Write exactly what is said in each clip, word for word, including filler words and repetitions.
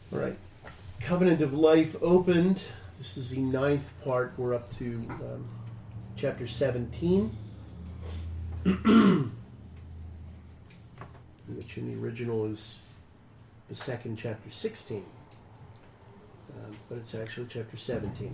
All right. Covenant of Life opened. This is the ninth part. We're up to um, chapter seventeen, which in the original is the second chapter sixteen. Um, but it's actually chapter seventeen.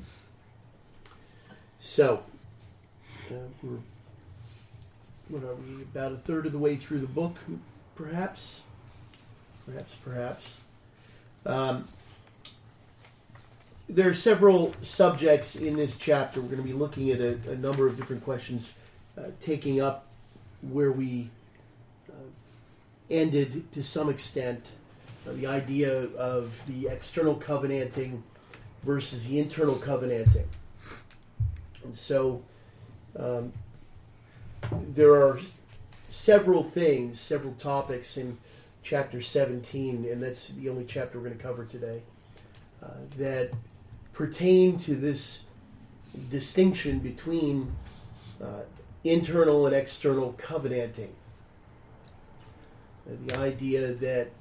So, uh, we're, what are we, about a third of the way through the book, perhaps? Perhaps, perhaps. Um, there are several subjects in this chapter. We're going to be looking at a, a number of different questions, uh, taking up where we uh, ended to some extent. Uh, the idea of the external covenanting versus the internal covenanting. And so um, there are several things, several topics in chapter seventeen, and that's the only chapter we're going to cover today, uh, that pertain to this distinction between uh, internal and external covenanting. Uh, the idea that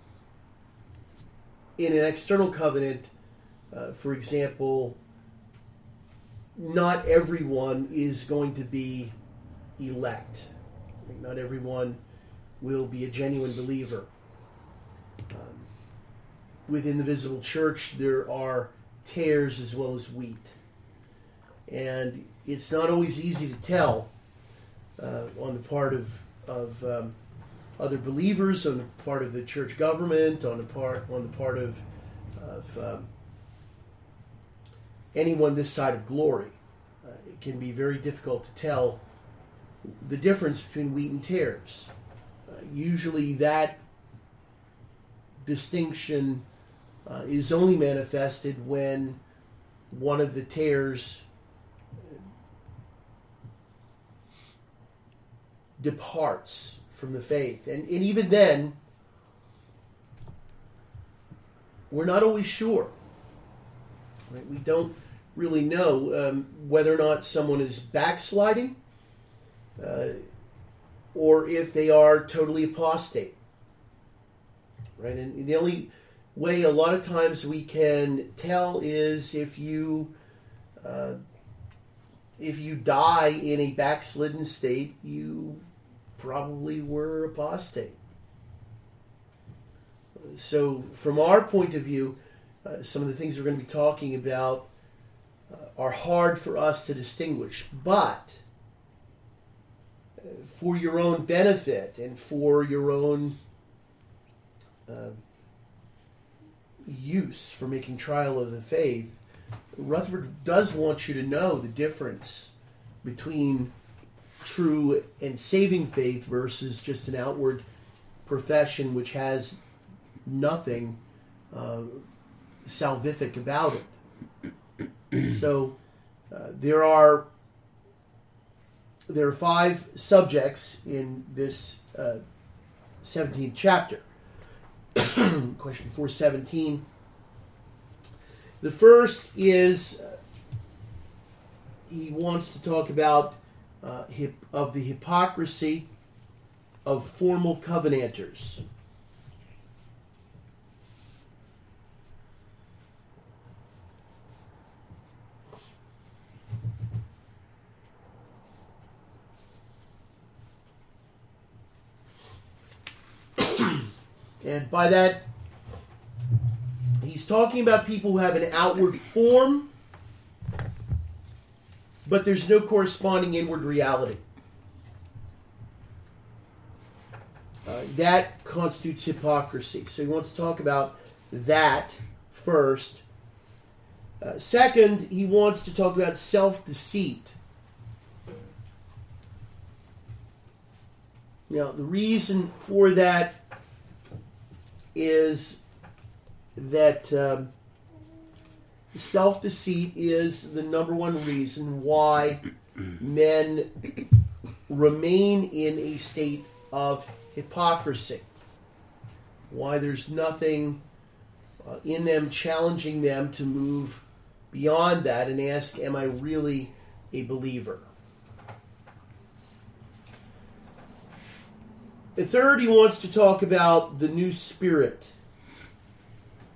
in an external covenant, uh, for example, not everyone is going to be elect. I mean, not everyone will be a genuine believer. Um, within the visible church, there are tares as well as wheat. And it's not always easy to tell uh, on the part of, of um, other believers, on the part of the church government, on the part on the part of, of um, anyone this side of glory. Uh, it can be very difficult to tell the difference between wheat and tares. Uh, usually that distinction uh, is only manifested when one of the tares departs from the faith. And, and even then, we're not always sure. Right? We don't really know um, whether or not someone is backsliding uh, or if they are totally apostate. Right? And the only way a lot of times we can tell is if you uh, if you die in a backslidden state, you probably were apostate. So from our point of view, uh, some of the things we're going to be talking about uh, are hard for us to distinguish. But uh, for your own benefit and for your own uh, use, for making trial of the faith, Rutherford does want you to know the difference between true and saving faith versus just an outward profession which has nothing uh, salvific about it. So uh, there are there are five subjects in this uh, seventeenth chapter. Question four seventeen. The first is uh, he wants to talk about uh, hip, of the hypocrisy of formal covenanters. And by that, he's talking about people who have an outward form, but there's no corresponding inward reality. Uh, that constitutes hypocrisy. So he wants to talk about that first. Uh, second, he wants to talk about self-deceit. Now, the reason for that is that um, self-deceit is the number one reason why men remain in a state of hypocrisy. Why there's nothing uh, in them challenging them to move beyond that and ask, am I really a believer? The third, he wants to talk about the new spirit.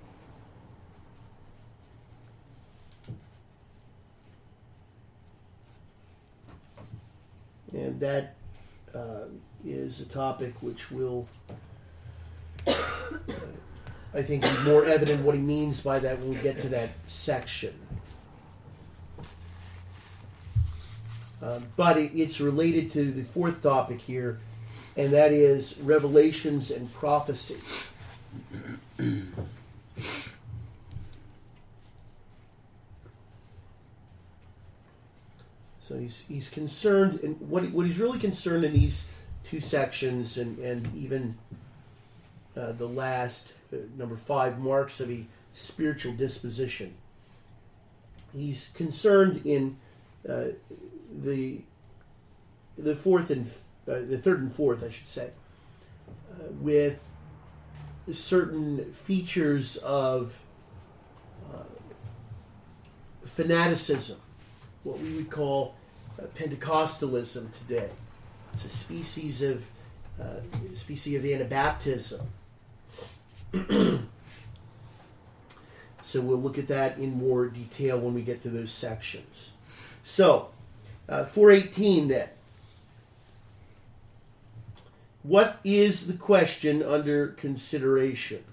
And that uh, is a topic which will, I think, be more evident what he means by that when we get to that section. Uh, but it, it's related to the fourth topic here, and that is revelations and prophecy. So he's he's concerned, and what he, what he's really concerned in these two sections, and and even uh, the last uh, number five, marks of a spiritual disposition. He's concerned in uh, the the fourth and uh, the third and fourth, I should say, uh, with certain features of uh, fanaticism, what we would call uh, Pentecostalism today. It's a species of uh, species of Anabaptism. So we'll look at that in more detail when we get to those sections. So, uh, four eighteen then. What is the question under consideration?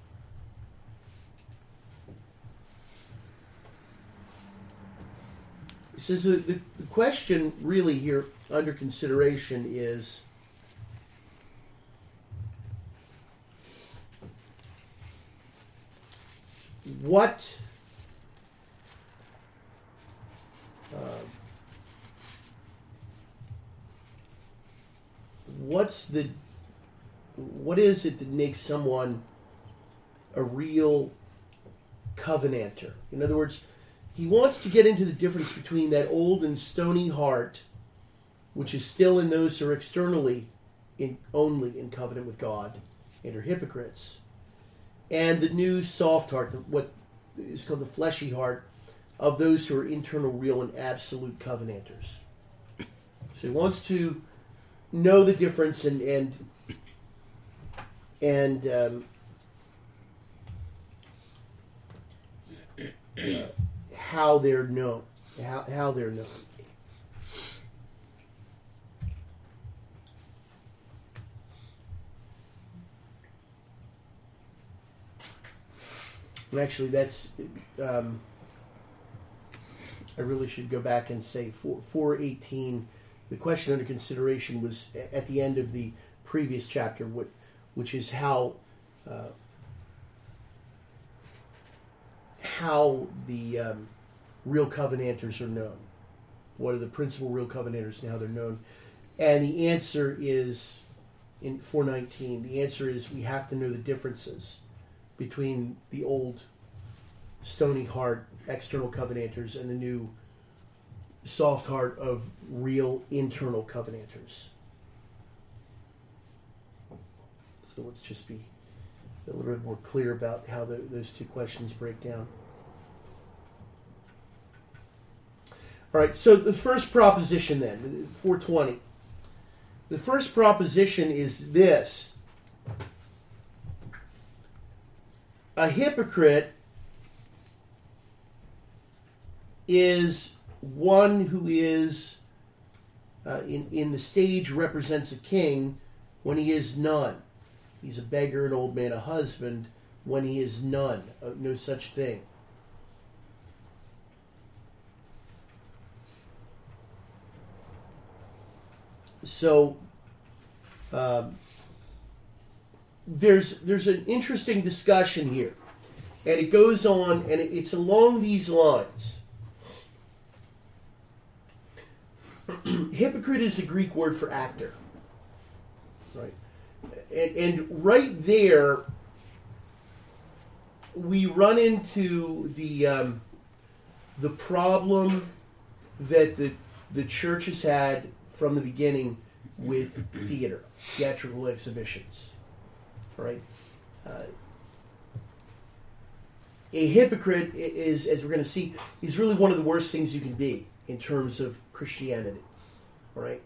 It says the, the, the question really here under consideration is what uh, what's the what is it that makes someone a real covenanter? In other words, he wants to get into the difference between that old and stony heart, which is still in those who are externally in, only in covenant with God and are hypocrites, and the new soft heart, what is called the fleshy heart, of those who are internal, real, and absolute covenanters. So he wants to know the difference and and and um, uh, how they're known, how how they're known. And actually, that's um, I really should go back and say four eighteen. The question under consideration was at the end of the previous chapter, what, which is how uh, how the um, real covenanters are known. What are the principal real covenanters and how they're known? And the answer is in four nineteen. The answer is we have to know the differences between the old stony heart external covenanters and the new soft heart of real internal covenanters. So let's just be a little bit more clear about how the, those two questions break down. All right, so the first proposition then, four twenty. The first proposition is this. A hypocrite is one who is uh, in, in the stage represents a king when he is none. He's a beggar, an old man, a husband when he is none. Uh, no such thing. So um, there's there's an interesting discussion here, and it goes on, and it, it's along these lines. Hypocrite is the Greek word for actor, right? And, and right there, we run into the um, the problem that the the church has had from the beginning with theater, theatrical exhibitions, right? Uh, a hypocrite is, as we're going to see, is really one of the worst things you can be in terms of Christianity, all right?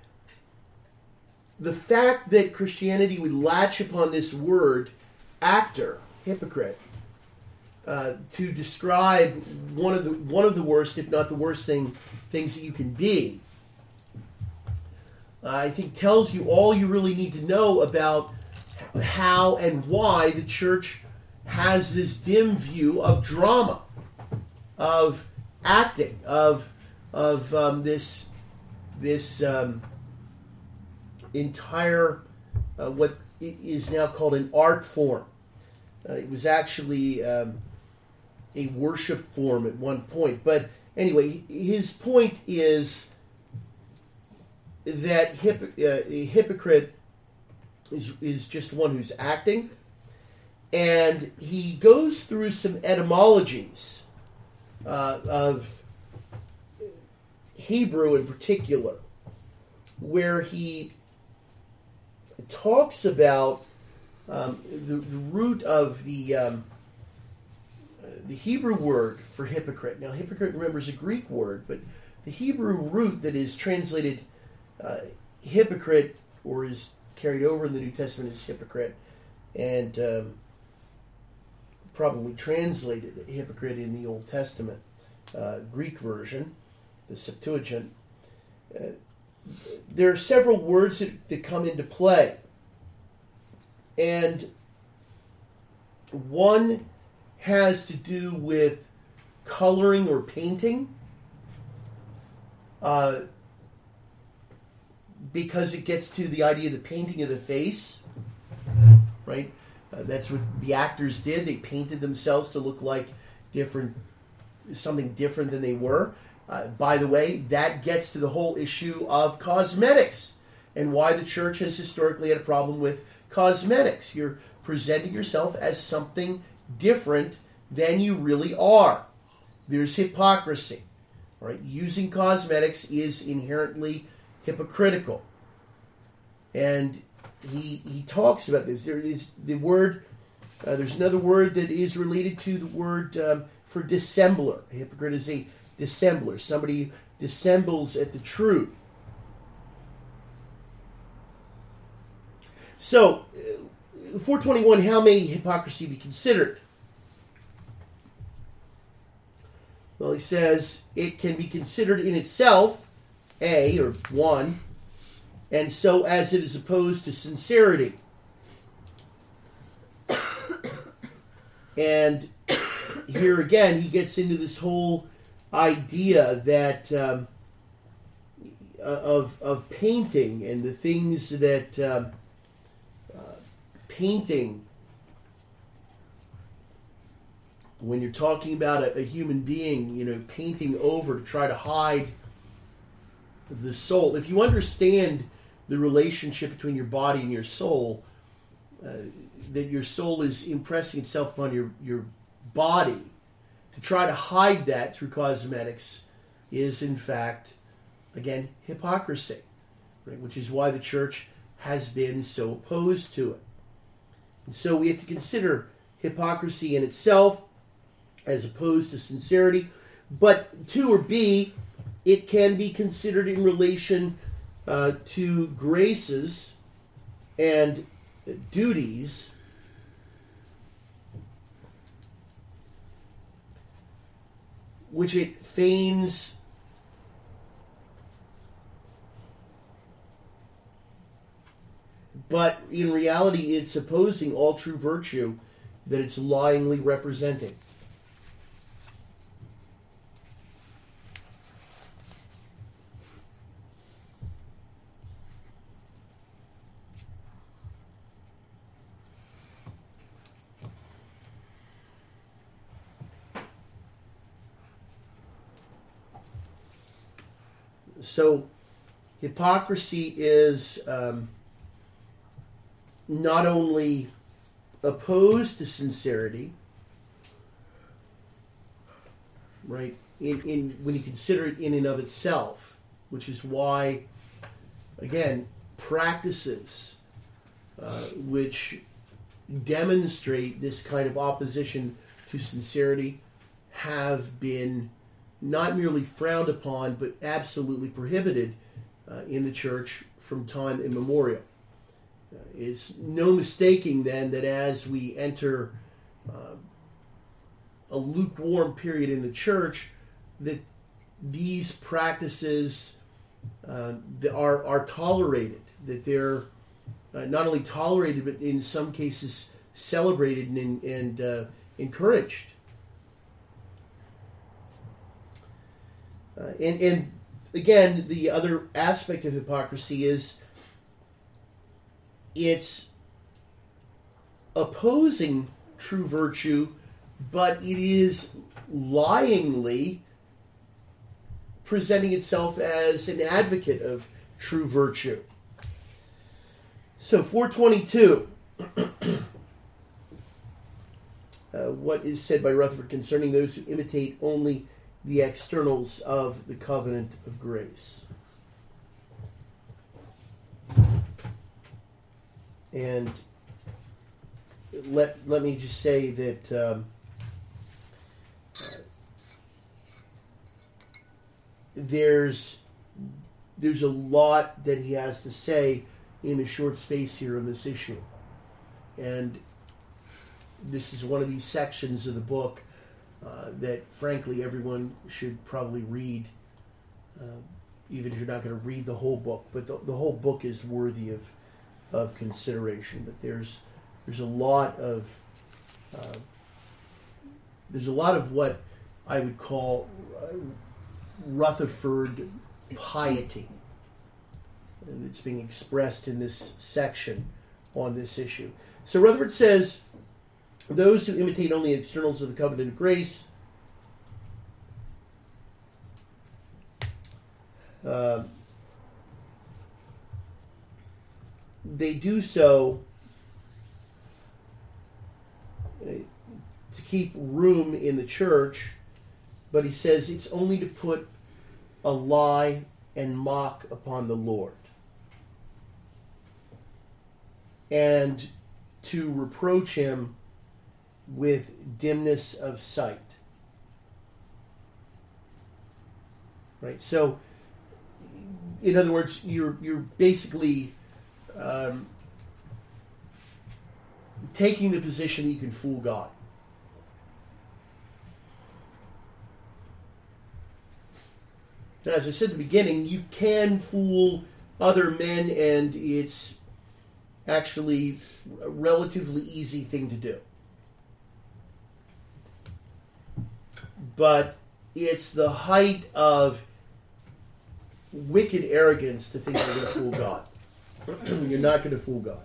The fact that Christianity would latch upon this word, actor, hypocrite, uh, to describe one of the one of the worst, if not the worst thing, things that you can be, I think tells you all you really need to know about how and why the church has this dim view of drama, of acting, of of um, this this um, entire uh, what is now called an art form. Uh, it was actually um, a worship form at one point, but anyway, his point is that hip, uh, a hypocrite is is just one who's acting, and he goes through some etymologies uh, of Hebrew in particular, where he talks about um, the, the root of the um, the Hebrew word for hypocrite. Now, hypocrite, remember, is a Greek word, but the Hebrew root that is translated uh, hypocrite, or is carried over in the New Testament as hypocrite, and um, probably translated hypocrite in the Old Testament uh, Greek version, the Septuagint. Uh, there are several words that, that come into play, and one has to do with coloring or painting, uh, because it gets to the idea of the painting of the face, right? Uh, that's what the actors did. They painted themselves to look like different, something different than they were. Uh, by the way, that gets to the whole issue of cosmetics and why the church has historically had a problem with cosmetics. You're presenting yourself as something different than you really are. There's hypocrisy. Right? Using cosmetics is inherently hypocritical. And he he talks about this. There is the word, uh, there's another word that is related to the word um, for dissembler. A hypocrite is a dissembler, somebody who dissembles at the truth. So, uh, four twenty-one, how may hypocrisy be considered? Well, he says it can be considered in itself, A, or one, and so as it is opposed to sincerity. And here again, he gets into this whole idea that um, of of painting and the things that um, uh, painting, when you're talking about a, a human being, you know, painting over to try to hide the soul. If you understand the relationship between your body and your soul, uh, that your soul is impressing itself on your, your body, to try to hide that through cosmetics is, in fact, again, hypocrisy, right? Which is why the church has been so opposed to it. And so we have to consider hypocrisy in itself as opposed to sincerity. But two, or B, it can be considered in relation uh, to graces and duties which it feigns but in reality it's opposing all true virtue that it's lyingly representing. So, hypocrisy is um, not only opposed to sincerity, right, in, in when you consider it in and of itself, which is why, again, practices uh, which demonstrate this kind of opposition to sincerity have been not merely frowned upon, but absolutely prohibited uh, in the church from time immemorial. Uh, it's no mistaking then that as we enter uh, a lukewarm period in the church, that these practices uh, that are, are tolerated, that they're uh, not only tolerated, but in some cases celebrated and, and uh, encouraged. Uh, and, and again, the other aspect of hypocrisy is it's opposing true virtue, but it is lyingly presenting itself as an advocate of true virtue. So four twenty-two, uh, what is said by Rutherford concerning those who imitate only the externals of the covenant of grace. And let let me just say that um, there's there's a lot that he has to say in a short space here on this issue, and this is one of these sections of the book uh, that, frankly, everyone should probably read, uh, even if you're not going to read the whole book. But the, the whole book is worthy of of consideration. But there's there's a lot of uh, there's a lot of what I would call uh, Rutherford piety, and it's being expressed in this section on this issue. So Rutherford says, those who imitate only externals of the covenant of grace uh, they do so to keep room in the church, but he says it's only to put a lie and mock upon the Lord, and to reproach him with dimness of sight. Right? So, in other words, you're you're basically um, taking the position that you can fool God. Now, as I said at the beginning, you can fool other men, and it's actually a relatively easy thing to do. But it's the height of wicked arrogance to think you're going to fool God. You're not going to fool God.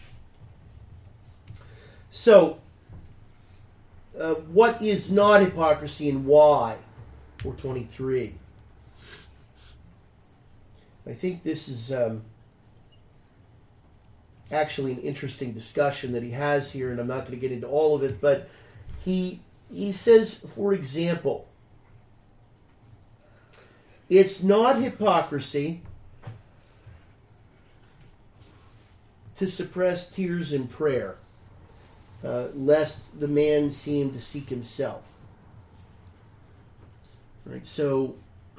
So, uh, what is not hypocrisy and why? four twenty-three. I think this is um, actually an interesting discussion that he has here, and I'm not going to get into all of it, but he he says, for example, it's not hypocrisy to suppress tears in prayer, uh, lest the man seem to seek himself. Right, so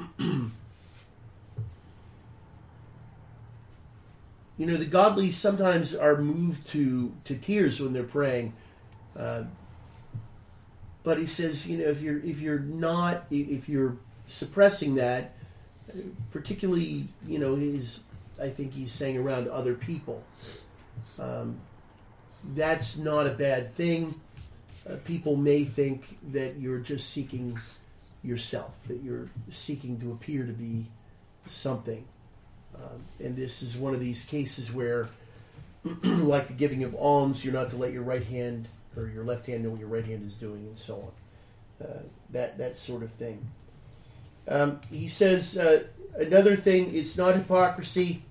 you know, the godly sometimes are moved to, to tears when they're praying. Uh, but he says, you know, if you're if you're not if you're suppressing that, particularly, you know, his I think he's saying around other people, um, that's not a bad thing. Uh, people may think that you're just seeking yourself, that you're seeking to appear to be something. Um, and this is one of these cases where, like the giving of alms, you're not to let your right hand or your left hand know what your right hand is doing, and so on. Uh, that that sort of thing. Um, he says uh, another thing: it's not hypocrisy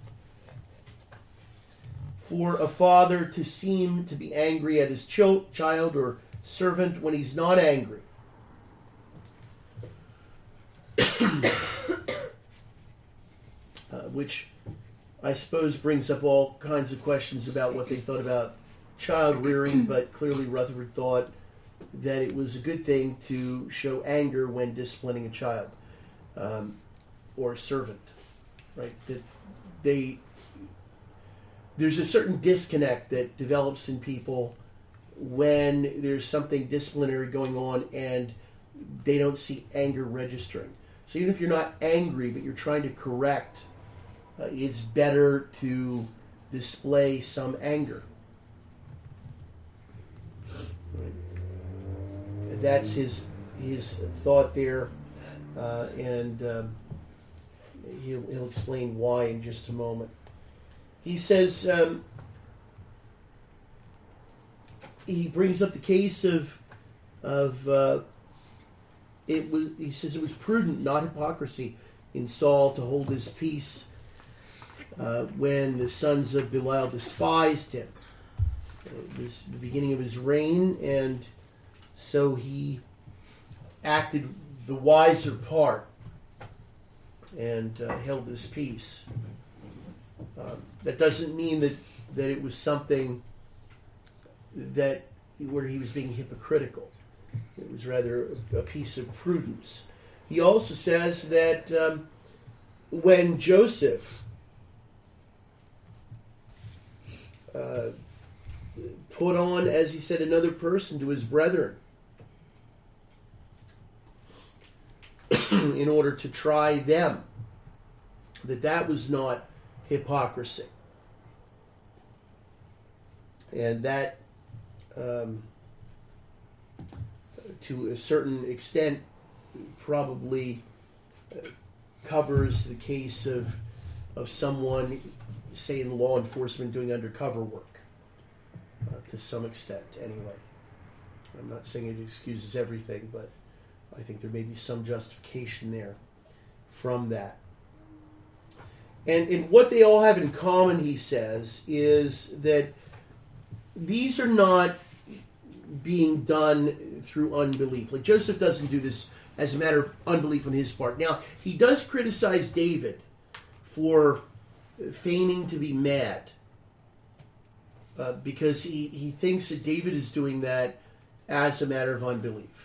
for a father to seem to be angry at his ch- child or servant when he's not angry. Uh, which I suppose brings up all kinds of questions about what they thought about child rearing, but clearly Rutherford thought that it was a good thing to show anger when disciplining a child um, or a servant, right? That they there's a certain disconnect that develops in people when there's something disciplinary going on and they don't see anger registering. So even if you're not angry, but you're trying to correct uh, it's better to display some anger. That's his his thought there, uh, and um, he'll, he'll explain why in just a moment. He says um, he brings up the case of of uh, it was. He says it was prudent, not hypocrisy, in Saul to hold his peace uh, when the sons of Belial despised him. It was the beginning of his reign, and so he acted the wiser part and uh, held his peace. Uh, that doesn't mean that, that it was something that where he was being hypocritical. It was rather a, a piece of prudence. He also says that um, when Joseph uh, put on, as he said, another person to his brethren in order to try them, that that was not hypocrisy. And that, um, to a certain extent, probably uh, covers the case of of someone, say, in law enforcement doing undercover work, uh, to some extent, anyway. I'm not saying it excuses everything, but I think there may be some justification there from that. And, and what they all have in common, he says, is that these are not being done through unbelief. Like Joseph doesn't do this as a matter of unbelief on his part. Now, he does criticize David for feigning to be mad uh, because he, he thinks that David is doing that as a matter of unbelief.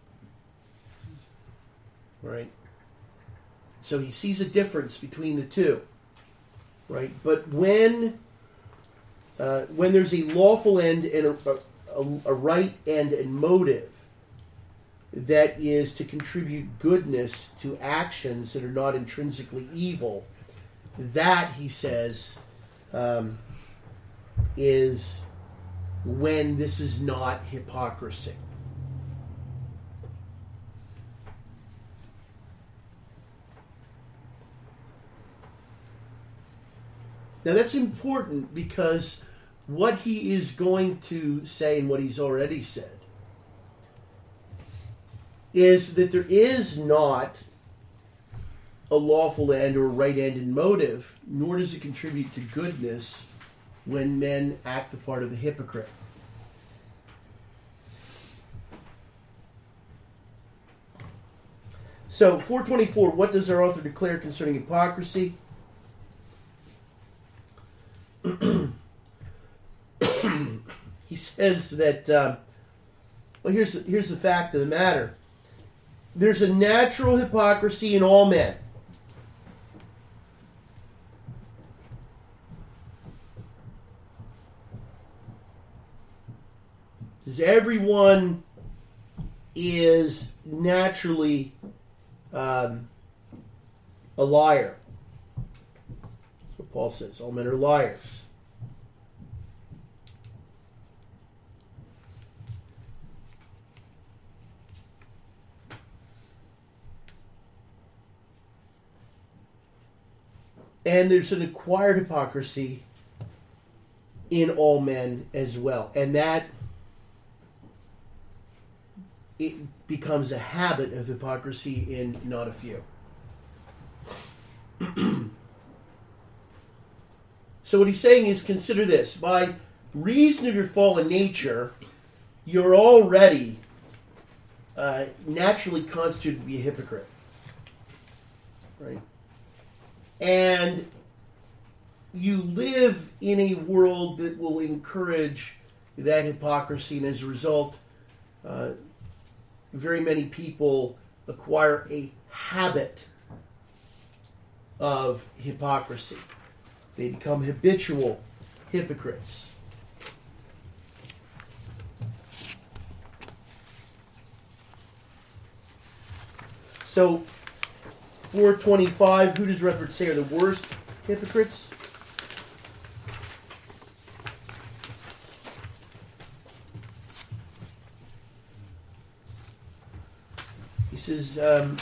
Right? So he sees a difference between the two. Right? But when uh, when there's a lawful end and a, a, a right end and motive that is to contribute goodness to actions that are not intrinsically evil, that, he says, um, is when this is not hypocrisy. Now that's important because what he is going to say and what he's already said is that there is not a lawful end or a right end and motive, nor does it contribute to goodness when men act the part of the hypocrite. So, four twenty-four, what does our author declare concerning hypocrisy? He says that, uh, well, here's, here's the fact of the matter. There's a natural hypocrisy in all men. Says everyone is naturally um, a liar. That's what Paul says. All men are liars. And there's an acquired hypocrisy in all men as well. And that it becomes a habit of hypocrisy in not a few. So what he's saying is, consider this. By reason of your fallen nature, you're already uh, naturally constituted to be a hypocrite. Right? And you live in a world that will encourage that hypocrisy, and as a result, uh, very many people acquire a habit of hypocrisy. They become habitual hypocrites. So, four twenty-five, who does Rutherford say are the worst hypocrites? He says, um,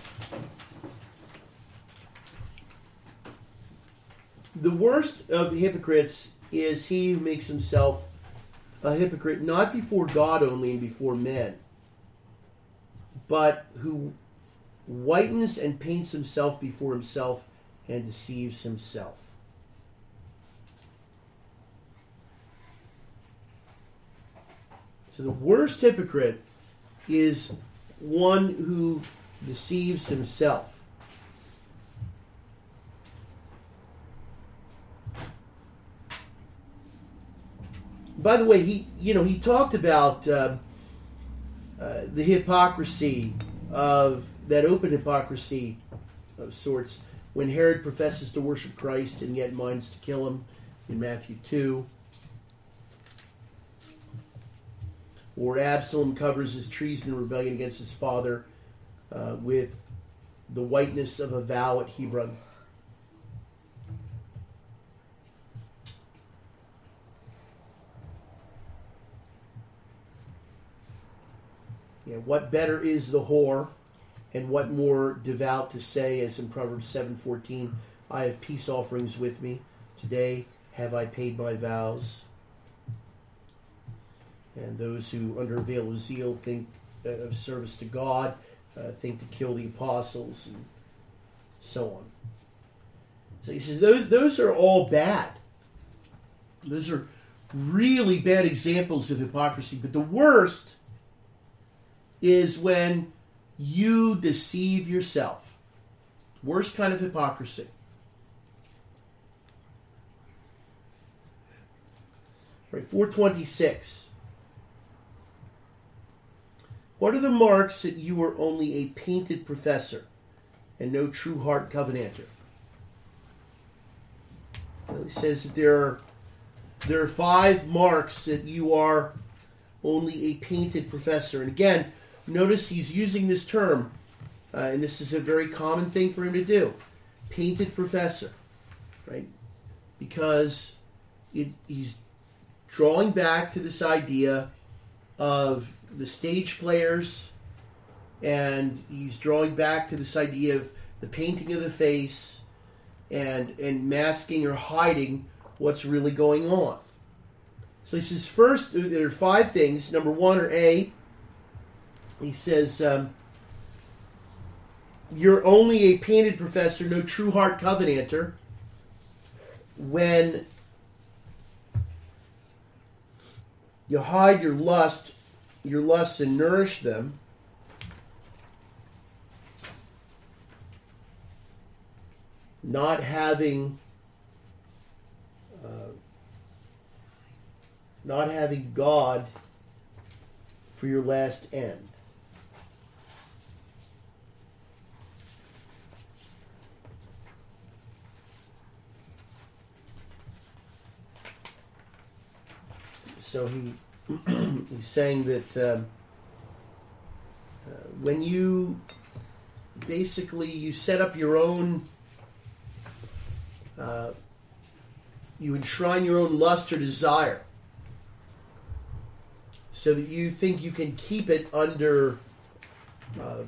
the worst of hypocrites is he who makes himself a hypocrite not before God only and before men, but who whitens and paints himself before himself and deceives himself. So the worst hypocrite is one who deceives himself. By the way, he you know he talked about uh, uh, the hypocrisy of that open hypocrisy of sorts when Herod professes to worship Christ and yet minds to kill him in Matthew two, or Absalom covers his treason and rebellion against his father uh, with the whiteness of a vow at Hebron. Yeah, what better is the whore, and what more devout to say, as in Proverbs seven fourteen, I have peace offerings with me. Today have I paid my vows. And those who, under a veil of zeal, think uh, of service to God, uh, think to kill the apostles, and so on. So he says those, those are all bad. Those are really bad examples of hypocrisy. But the worst is when you deceive yourself. Worst kind of hypocrisy. Right, four twenty-six. What are the marks that you are only a painted professor and no true heart covenanter? Well, he says that there are, there are five marks that you are only a painted professor. And again, notice he's using this term, uh, and this is a very common thing for him to do. Painted professor, right? Because it, he's drawing back to this idea of the stage players, and he's drawing back to this idea of the painting of the face and and masking or hiding what's really going on. So he says, first, there are five things. Number one, or A, he says, um, you're only a painted professor, no true heart covenanter, when you hide your lust, your lusts and nourish them. Not having, uh, not having God for your last end. So he he's saying that um, uh, when you basically you set up your own, uh, you enshrine your own lust or desire, so that you think you can keep it under uh,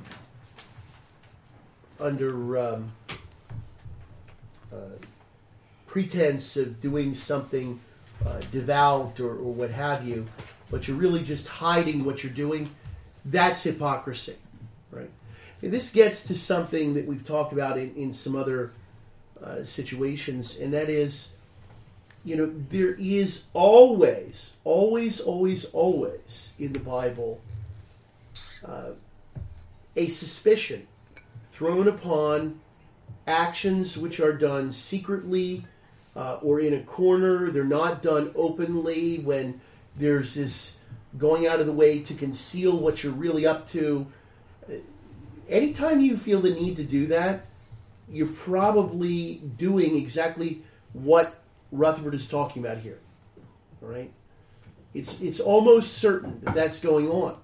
under um, uh, pretense of doing something Uh, devout or, or what have you, but you're really just hiding what you're doing. That's hypocrisy, right? And this gets to something that we've talked about in, in some other uh, situations, and that is, you know, there is always, always, always, always in the Bible uh, a suspicion thrown upon actions which are done secretly, Uh, or in a corner. They're not done openly, when there's this going out of the way to conceal what you're really up to. Anytime you feel the need to do that, you're probably doing exactly what Rutherford is talking about here. All right? It's, it's almost certain that that's going on.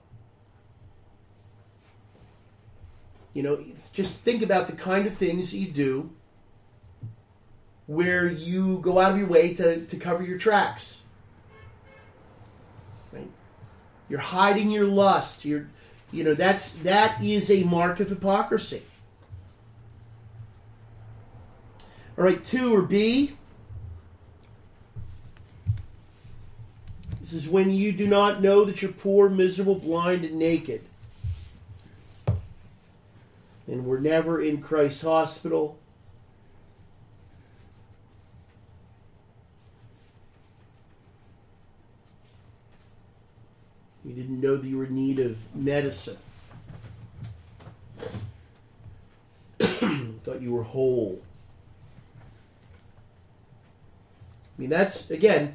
You know, just think about the kind of things you do where you go out of your way to, to cover your tracks. Right? You're hiding your lust. You're, you know, that's that is a mark of hypocrisy. All right, two or B. This is when you do not know that you're poor, miserable, blind, and naked. And we're never in Christ's hospital. You didn't know that you were in need of medicine. You thought you were whole. I mean, that's, again,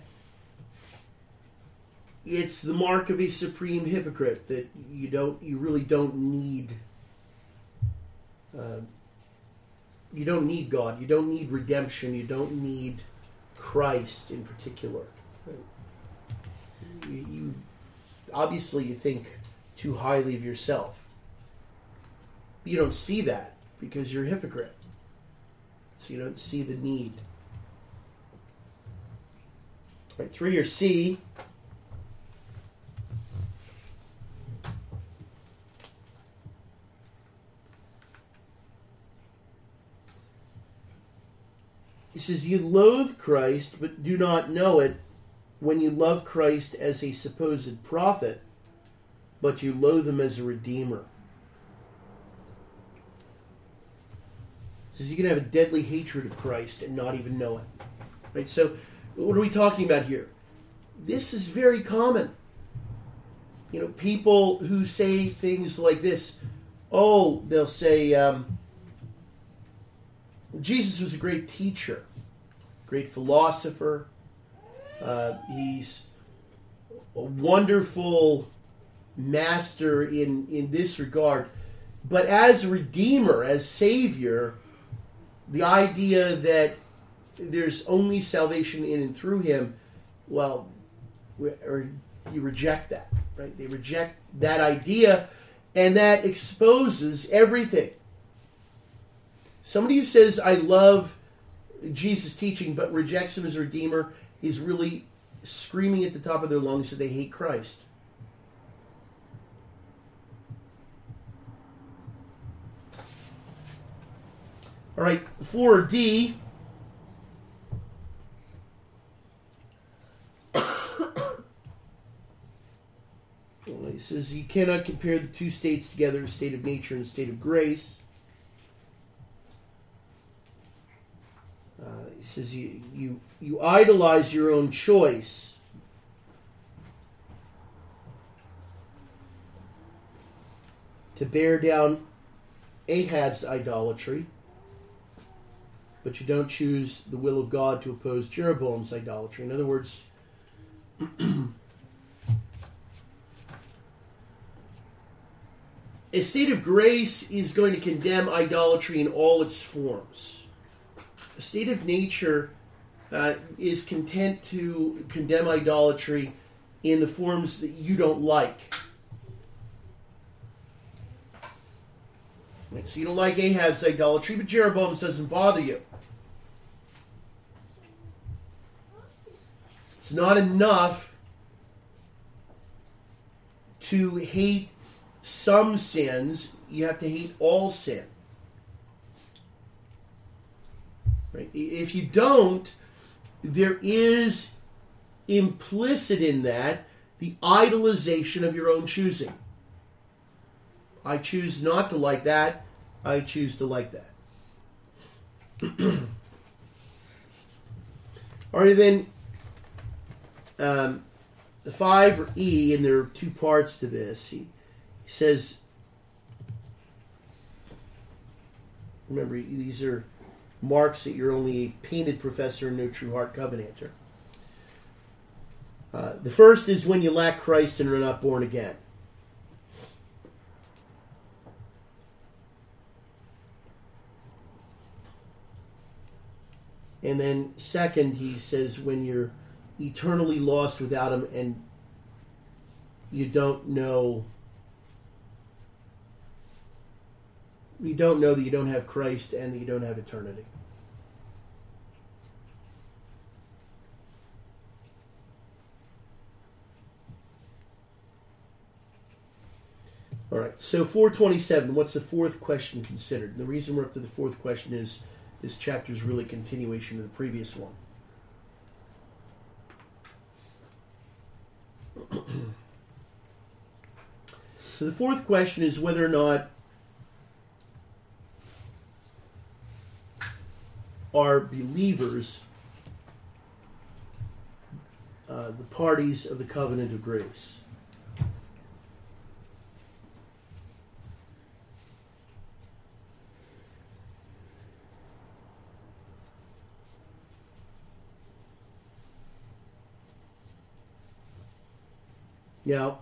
it's the mark of a supreme hypocrite that you don't, you really don't need, uh, you don't need God. You don't need redemption. You don't need Christ in particular. You, you obviously you think too highly of yourself. You don't see that because you're a hypocrite. So you don't see the need. Right, three or C. He says, you loathe Christ, but do not know it when you love Christ as a supposed prophet, but you loathe him as a redeemer. He says, you can have a deadly hatred of Christ and not even know it. Right, so what are we talking about here? This is very common. You know, people who say things like this, oh, they'll say, um, Jesus was a great teacher, great philosopher. Uh, he's a wonderful master in, in this regard. But as a redeemer, as savior, the idea that there's only salvation in and through him, well, or you reject that, right? They reject that idea, and that exposes everything. Somebody who says, I love Jesus' teaching, but rejects him as a redeemer, is really screaming at the top of their lungs that they hate Christ. All right, four D. He says you cannot compare the two states together, a state of nature and a state of grace. Uh, he says you, you you idolize your own choice. To bear down Ahab's idolatry, but you don't choose the will of God to oppose Jeroboam's idolatry. In other words, a state of grace is going to condemn idolatry in all its forms. A state of nature uh, is content to condemn idolatry in the forms that you don't like. Right, so you don't like Ahab's idolatry, but Jeroboam's doesn't bother you. It's not enough to hate some sins. You have to hate all sin. Right? If you don't, there is implicit in that the idolization of your own choosing. I choose not to like that. I choose to like that. All right, then, um, the five or E, and there are two parts to this. He, he says, remember, these are marks that you're only a painted professor and no true heart covenanter. Uh, the first is when you lack Christ and are not born again. And then second, he says, when you're eternally lost without him and you don't know, you don't know that you don't have Christ and that you don't have eternity. All right, so four twenty-seven, what's the fourth question considered? And the reason we're up to the fourth question is this chapter is really a continuation of the previous one. So the fourth question is whether or not are believers uh, the parties of the covenant of grace. Now,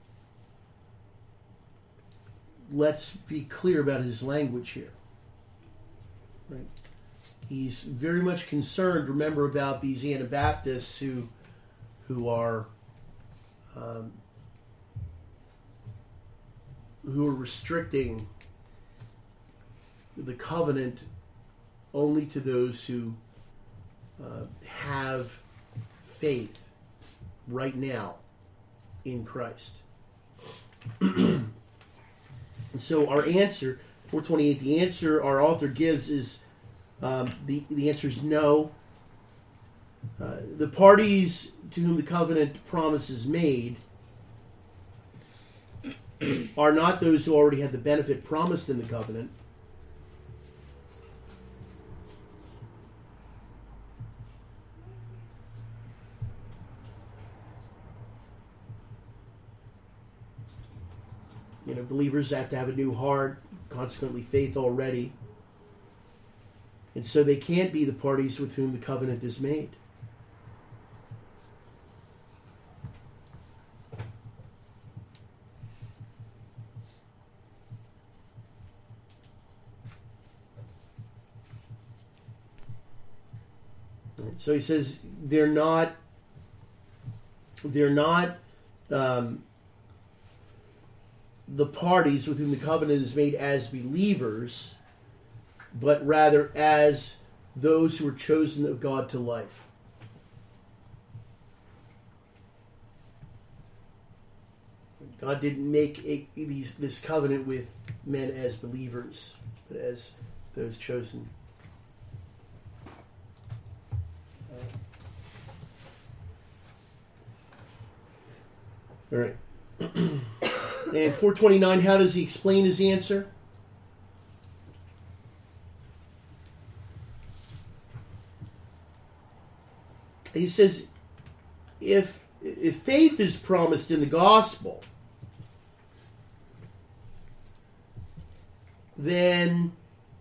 let's be clear about his language here. Right? He's very much concerned, remember, about these Anabaptists who, who are um, who are restricting the covenant only to those who uh, have faith right now in Christ. And so our answer, four twenty-eight, the answer our author gives is, um, the, the answer is no. Uh, the parties to whom the covenant promise is made are not those who already had the benefit promised in the covenant. You know, believers have to have a new heart, consequently faith already. And so they can't be the parties with whom the covenant is made. So he says they're not, they're not um, the parties with whom the covenant is made as believers, but rather as those who are chosen of God to life. God didn't make a, these, this covenant with men as believers, but as those chosen. All right. And four twenty-nine, how does he explain his answer? He says, if, if faith is promised in the gospel, then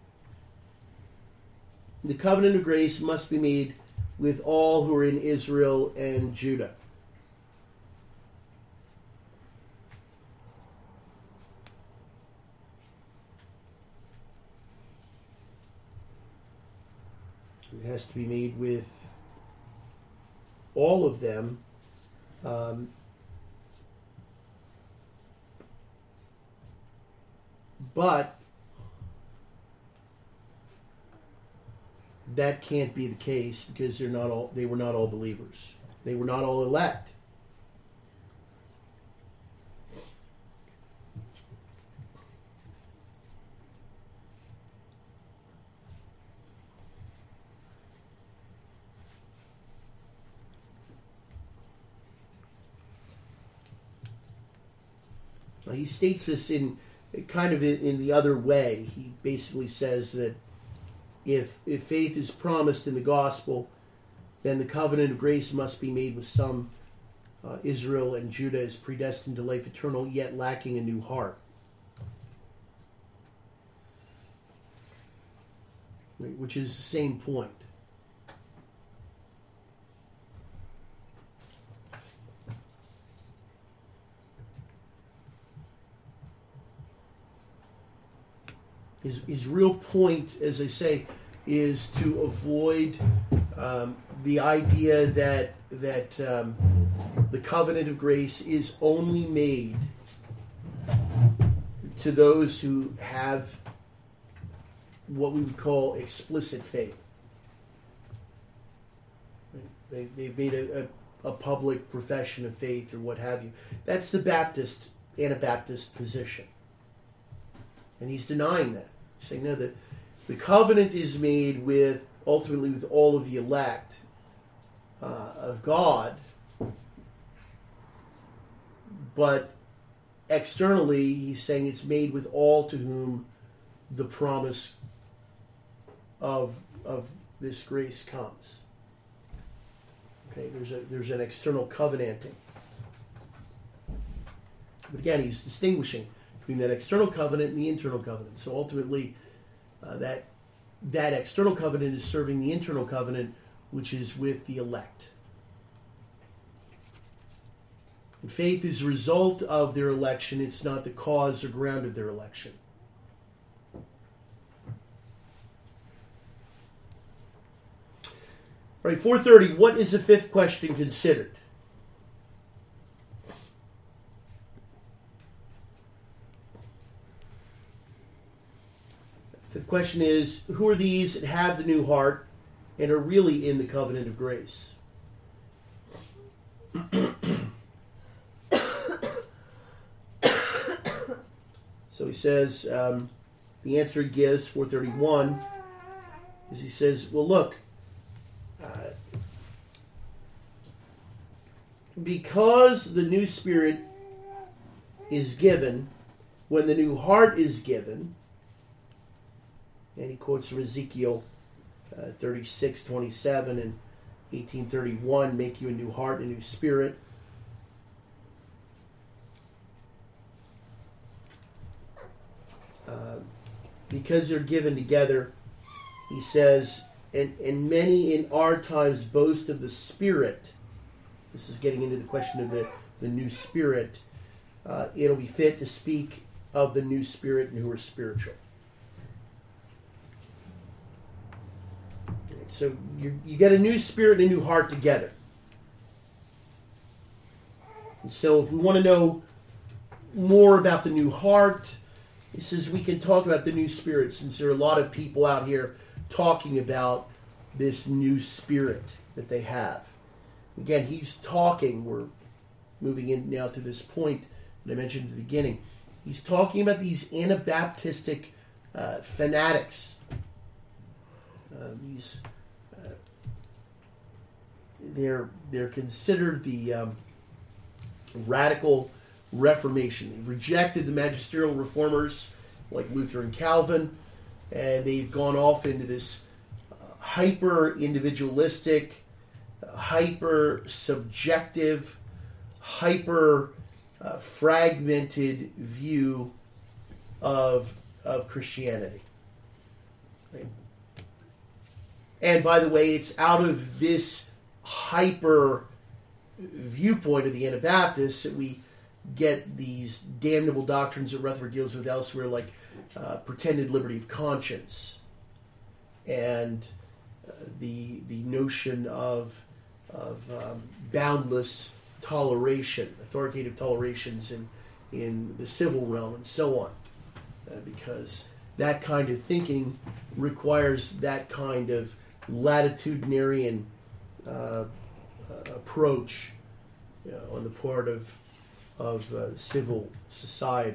the covenant of grace must be made with all who are in Israel and Judah. It has to be made with all of them. Um, but that can't be the case because they're not all they were not all believers. They were not all elect. He states this in kind of in the other way. He basically says that if if faith is promised in the gospel, then the covenant of grace must be made with some. Uh, Israel and Judah is predestined to life eternal, yet lacking a new heart. Right, which is the same point. His, his real point, as I say, is to avoid um, the idea that that um, the covenant of grace is only made to those who have what we would call explicit faith. They, they've made a, a, a public profession of faith or what have you. That's the Baptist, Anabaptist position. And he's denying that. He's saying, no, that the covenant is made with, ultimately, with all of the elect uh, of God. But externally, he's saying it's made with all to whom the promise of, of this grace comes. Okay, there's a there's an external covenanting. But again, he's distinguishing between that external covenant and the internal covenant. So ultimately, uh, that that external covenant is serving the internal covenant, which is with the elect. And faith is a result of their election. It's not the cause or ground of their election. All right, four thirty, what is the fifth question considered? The fifth question is, who are these that have the new heart and are really in the covenant of grace? So he says, um, the answer he gives, four thirty-one, is he says, well, look, Uh, because the new spirit is given, when the new heart is given, and he quotes from Ezekiel uh, thirty-six twenty-seven and eighteen thirty-one, make you a new heart, a new spirit. Uh, because they're given together, he says, And, and many in our times boast of the Spirit. This is getting into the question of the, the new Spirit. Uh, it'll be fit to speak of the new Spirit and who are spiritual. So you, you get a new spirit and a new heart together. And so if we want to know more about the new heart, he says we can talk about the new spirit, since there are a lot of people out here talking about this new spirit that they have. Again, he's talking, we're moving in now to this point that I mentioned at the beginning. He's talking about these Anabaptistic uh, fanatics. Uh, these, uh, they're, they're considered the um, radical Reformation. They've rejected the magisterial reformers like Luther and Calvin, and they've gone off into this uh, hyper-individualistic, uh, hyper-subjective, hyper-fragmented uh, view of, of Christianity. Right? And by the way, it's out of this hyper viewpoint of the Anabaptists that we get these damnable doctrines that Rutherford deals with elsewhere, like uh, pretended liberty of conscience and uh, the the notion of of um, boundless toleration, authoritative tolerations in in the civil realm, and so on, uh, because that kind of thinking requires that kind of latitudinarian uh, approach, you know, on the part of of uh, civil society.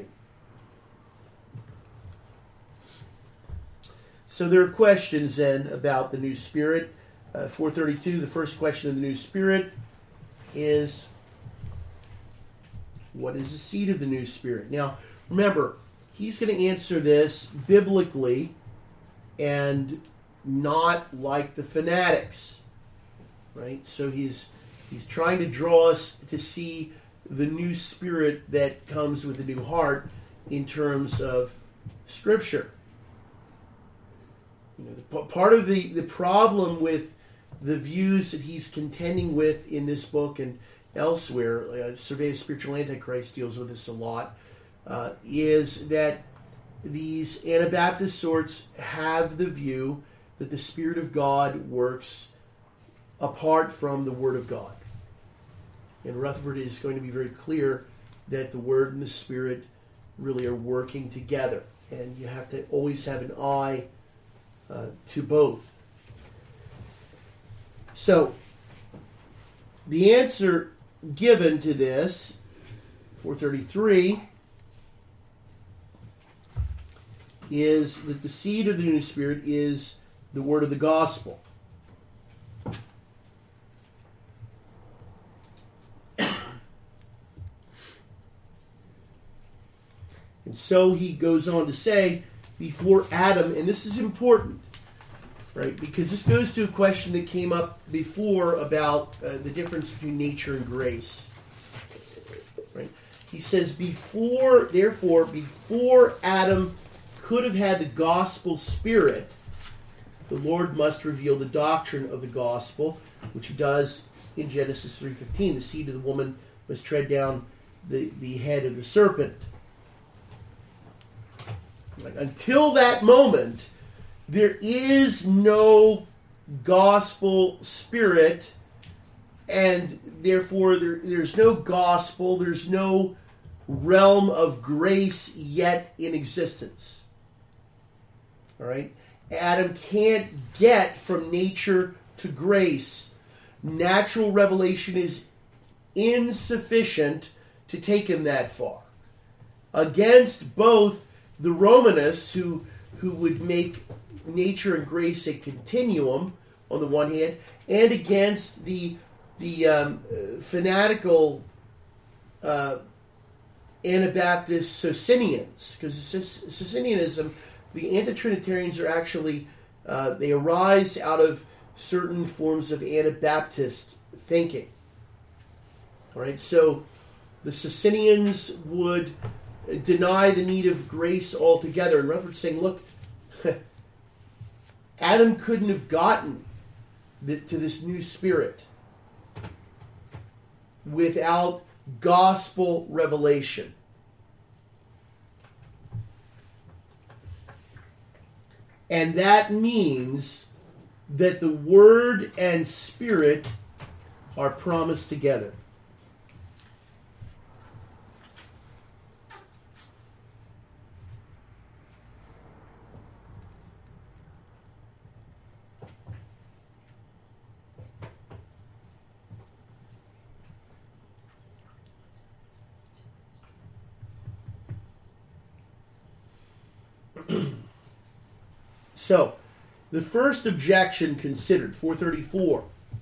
So there are questions then about the new spirit. Uh, four thirty-two, the first question of the new spirit is, what is the seed of the new spirit? Now, remember, he's going to answer this biblically and not like the fanatics, right? So he's he's trying to draw us to see the new spirit that comes with the new heart in terms of Scripture. You know, the, part of the, the problem with the views that he's contending with in this book and elsewhere, uh, Survey of Spiritual Antichrist deals with this a lot, uh, is that these Anabaptist sorts have the view that the Spirit of God works apart from the Word of God. And Rutherford is going to be very clear that the Word and the Spirit really are working together. And you have to always have an eye uh, to both. So, the answer given to this, four thirty-three, is that the seed of the new Spirit is the word of the gospel. And so he goes on to say, before Adam, and this is important, right? Because this goes to a question that came up before about uh, the difference between nature and grace. Right? He says, before, therefore, before Adam could have had the gospel spirit, the Lord must reveal the doctrine of the gospel, which he does in Genesis three fifteen. The seed of the woman must tread down the, the head of the serpent. Like, until that moment, there is no gospel spirit, and therefore there, there's no gospel, there's no realm of grace yet in existence. All right? Adam can't get from nature to grace. Natural revelation is insufficient to take him that far. Against both the Romanists, who who would make nature and grace a continuum on the one hand, and against the the um, fanatical uh, Anabaptist Socinians, because Socinianism, the anti-Trinitarians are actually uh, they arise out of certain forms of Anabaptist thinking. All right, so the Socinians would deny the need of grace altogether. And Rutherford's saying, look, Adam couldn't have gotten the, to this new spirit without gospel revelation. And that means that the Word and Spirit are promised together. So, the first objection considered, four thirty-four.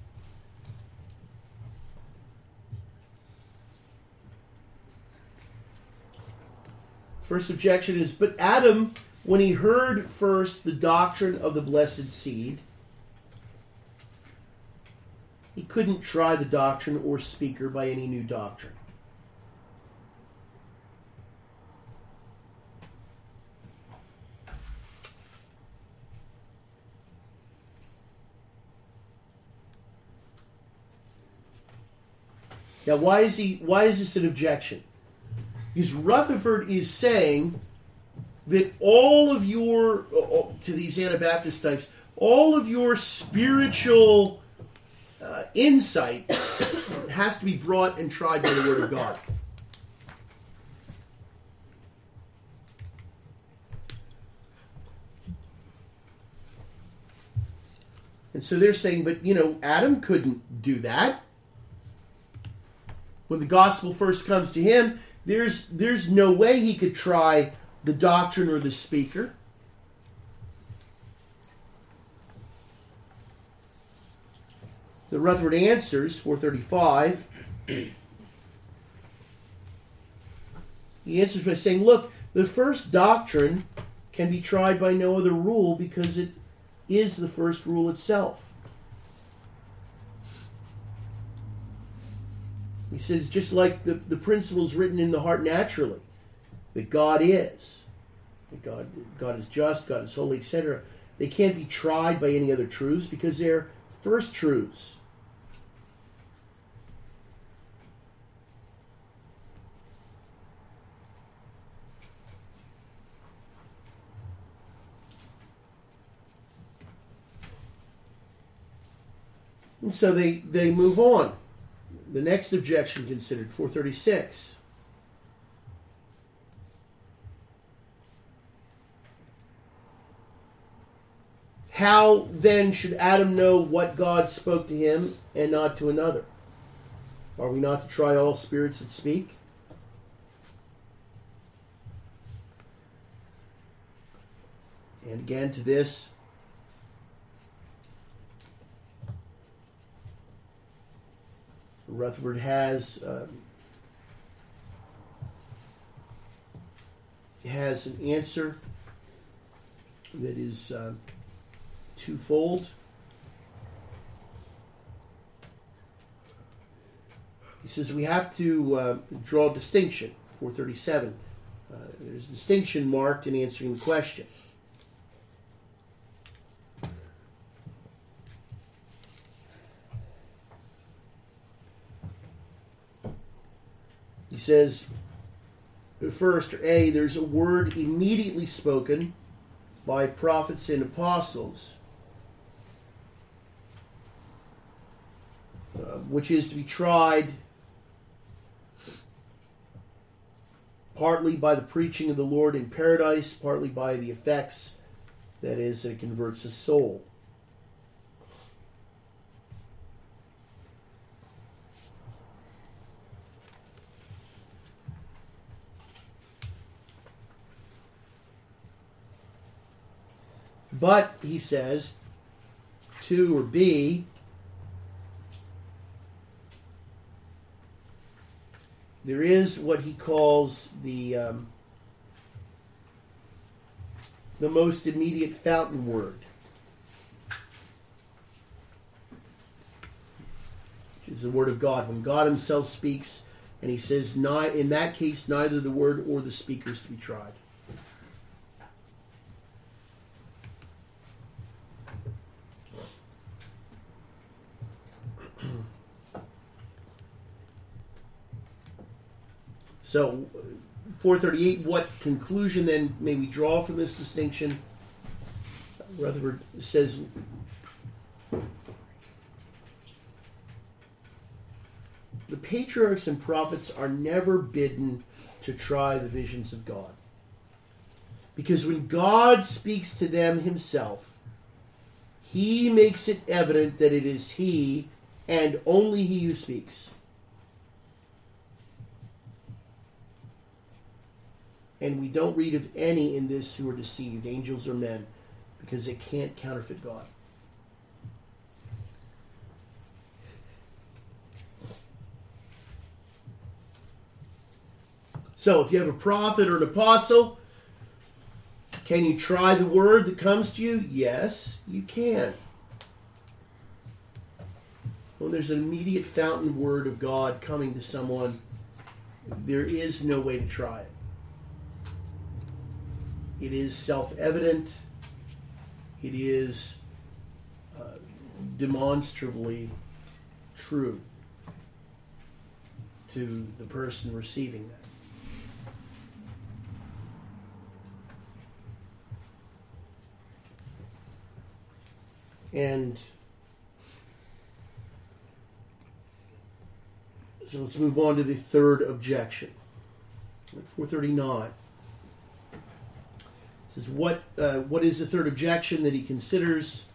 First objection is, but Adam, when he heard first the doctrine of the blessed seed, he couldn't try the doctrine or speaker by any new doctrine. Now, why is he? Why is this an objection? Because Rutherford is saying that all of your, to these Anabaptist types, all of your spiritual uh, insight has to be brought and tried by the Word of God. And so they're saying, but, you know, Adam couldn't do that. When the gospel first comes to him, there's there's no way he could try the doctrine or the speaker. The Rutherford answers, four thirty-five. He answers by saying, look, the first doctrine can be tried by no other rule because it is the first rule itself. He says, just like the, the principles written in the heart naturally, that God is, that God, God is just, God is holy, et cetera. They can't be tried by any other truths because they're first truths. And so they, they move on. The next objection considered, four thirty-six. How then should Adam know what God spoke to him and not to another? Are we not to try all spirits that speak? And again, to this, Rutherford has um, has an answer that is uh, twofold. He says we have to uh, draw a distinction, four thirty-seven. Uh, there's a distinction marked in answering the question. He says, first, or A, there's a word immediately spoken by prophets and apostles, uh, which is to be tried partly by the preaching of the Lord in paradise, partly by the effects, that is, it converts a soul. But, he says, two or B, there is what he calls the um, the most immediate fountain word, which is the word of God. When God himself speaks, and he says, in that case, neither the word or the speaker is to be tried. So, four thirty-eight, what conclusion then may we draw from this distinction? Rutherford says, the patriarchs and prophets are never bidden to try the visions of God. Because when God speaks to them himself, he makes it evident that it is he and only he who speaks. And we don't read of any in this who are deceived, angels or men, because they can't counterfeit God. So, if you have a prophet or an apostle, can you try the word that comes to you? Yes, you can. When there's an immediate fountain word of God coming to someone, there is no way to try it. It is self-evident. It is uh, demonstrably true to the person receiving that. And so let's move on to the third objection. four thirty-nine. Says what uh, what is the third objection that he considers?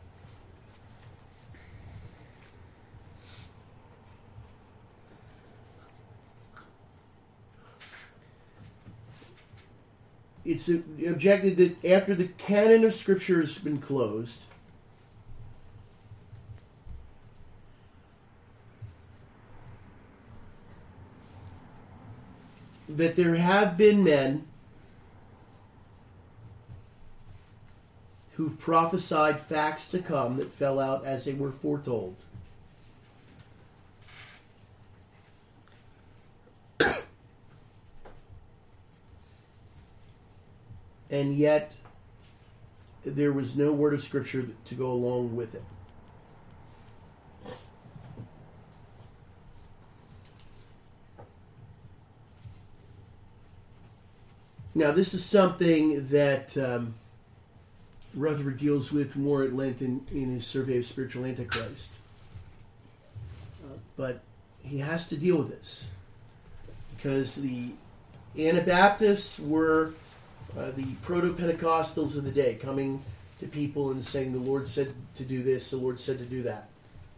It's objected that after the canon of Scripture has been closed, that there have been men who've prophesied facts to come that fell out as they were foretold. And yet, there was no word of Scripture to go along with it. Now, this is something that um, Rutherford deals with more at length in, in his Survey of Spiritual Antichrist. Uh, but he has to deal with this because the Anabaptists were uh, the proto-Pentecostals of the day, coming to people and saying, the Lord said to do this, the Lord said to do that.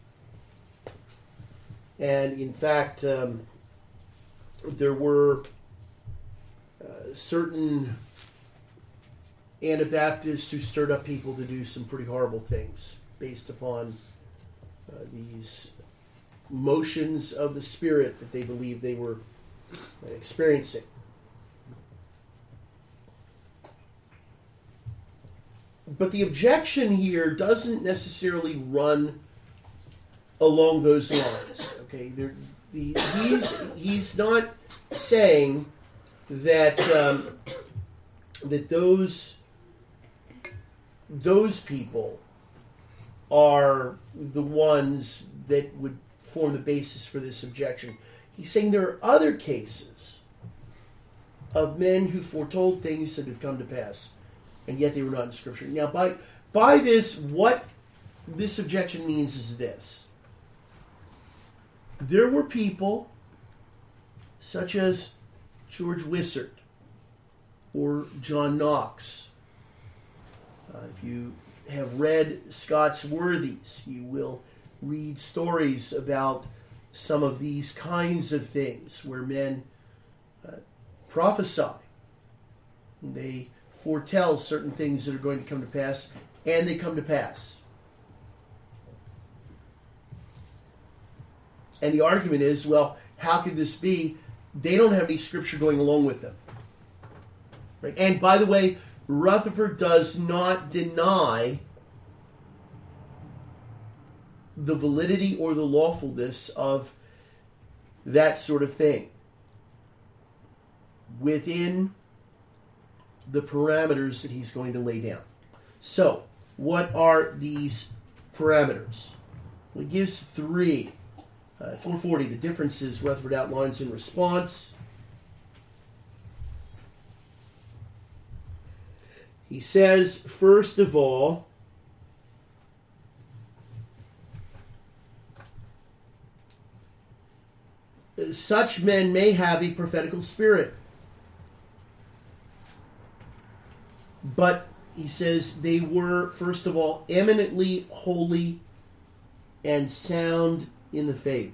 And in fact, um, there were uh, certain Anabaptists who stirred up people to do some pretty horrible things based upon uh, these motions of the Spirit that they believed they were experiencing. But the objection here doesn't necessarily run along those lines. Okay, there, the, he's he's not saying that um, that those those people are the ones that would form the basis for this objection. He's saying there are other cases of men who foretold things that have come to pass, and yet they were not in Scripture. Now, by by this, what this objection means is this. There were people such as George Wishart or John Knox. Uh, if you have read Scott's Worthies, you will read stories about some of these kinds of things where men uh, prophesy. They foretell certain things that are going to come to pass, and they come to pass. And the argument is, well, how could this be? They don't have any Scripture going along with them. Right? And by the way, Rutherford does not deny the validity or the lawfulness of that sort of thing within the parameters that he's going to lay down. So, what are these parameters? Well, he gives three. Uh, four forty, the differences Rutherford outlines in response. He says, first of all, such men may have a prophetical spirit. But, he says, they were, first of all, eminently holy and sound in the faith.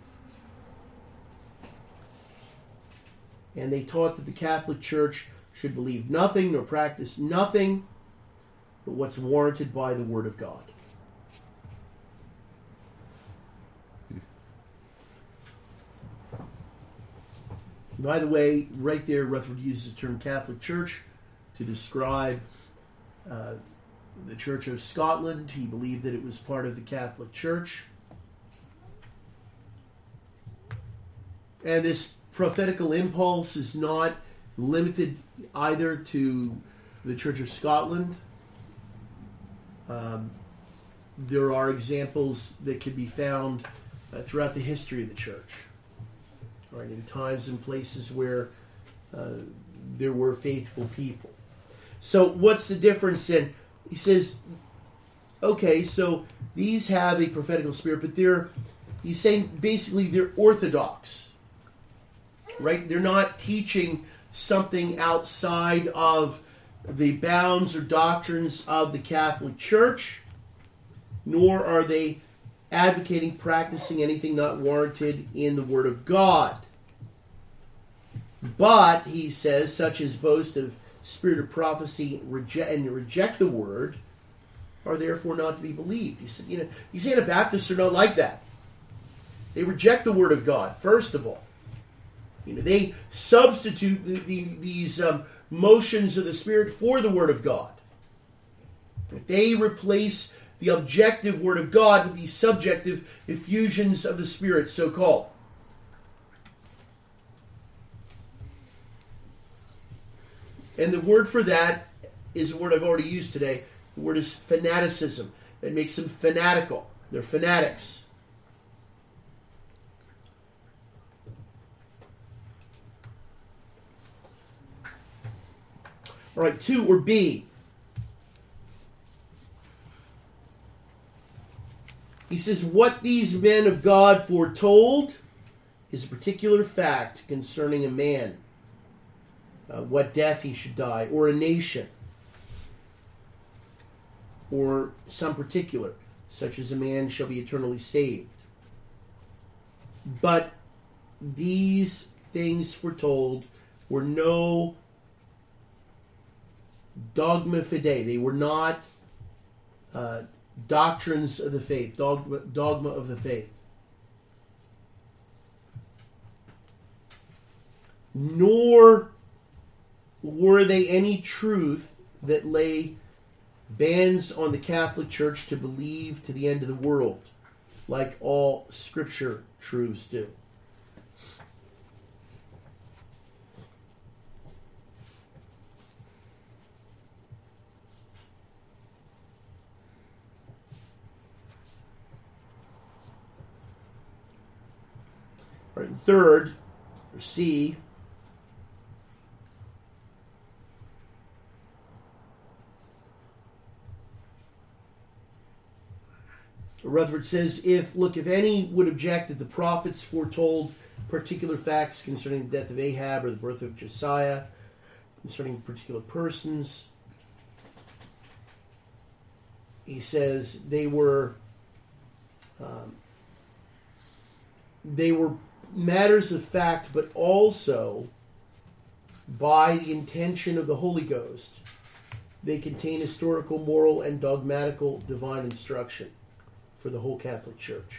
And they taught that the Catholic Church should believe nothing nor practice nothing but what's warranted by the Word of God. By the way, right there, Rutherford uses the term Catholic Church to describe uh, the Church of Scotland. He believed that it was part of the Catholic Church. And this prophetical impulse is not limited either to the Church of Scotland. Um, there are examples that can be found uh, throughout the history of the Church. All right, in times and places where uh, there were faithful people. So what's the difference then? He says, okay, so these have a prophetical spirit, but they're, he's saying basically they're orthodox. Right? They're not teaching something outside of the bounds or doctrines of the Catholic Church, nor are they advocating practicing anything not warranted in the Word of God. But, he says, such as boast of spirit of prophecy reject, and reject the Word are therefore not to be believed. He said, you know, these Anabaptists are not like that. They reject the Word of God, first of all. You know, they substitute the, the, these um, motions of the Spirit for the Word of God. They replace the objective Word of God with these subjective effusions of the Spirit, so-called. And the word for that is a word I've already used today. The word is fanaticism. That makes them fanatical. They're fanatics. All right, two, or B. He says, what these men of God foretold is a particular fact concerning a man, uh, what death he should die, or a nation, or some particular, such as a man shall be eternally saved. But these things foretold were no dogma fidei. They were not uh, doctrines of the faith, dogma, dogma of the faith. Nor were they any truth that lay bans on the Catholic Church to believe to the end of the world, like all Scripture truths do. All right, third, or C, Rutherford says, if, look, if any would object that the prophets foretold particular facts concerning the death of Ahab or the birth of Josiah, concerning particular persons, he says they were um, they were matters of fact, but also by the intention of the Holy Ghost, they contain historical, moral, and dogmatical divine instruction for the whole Catholic Church.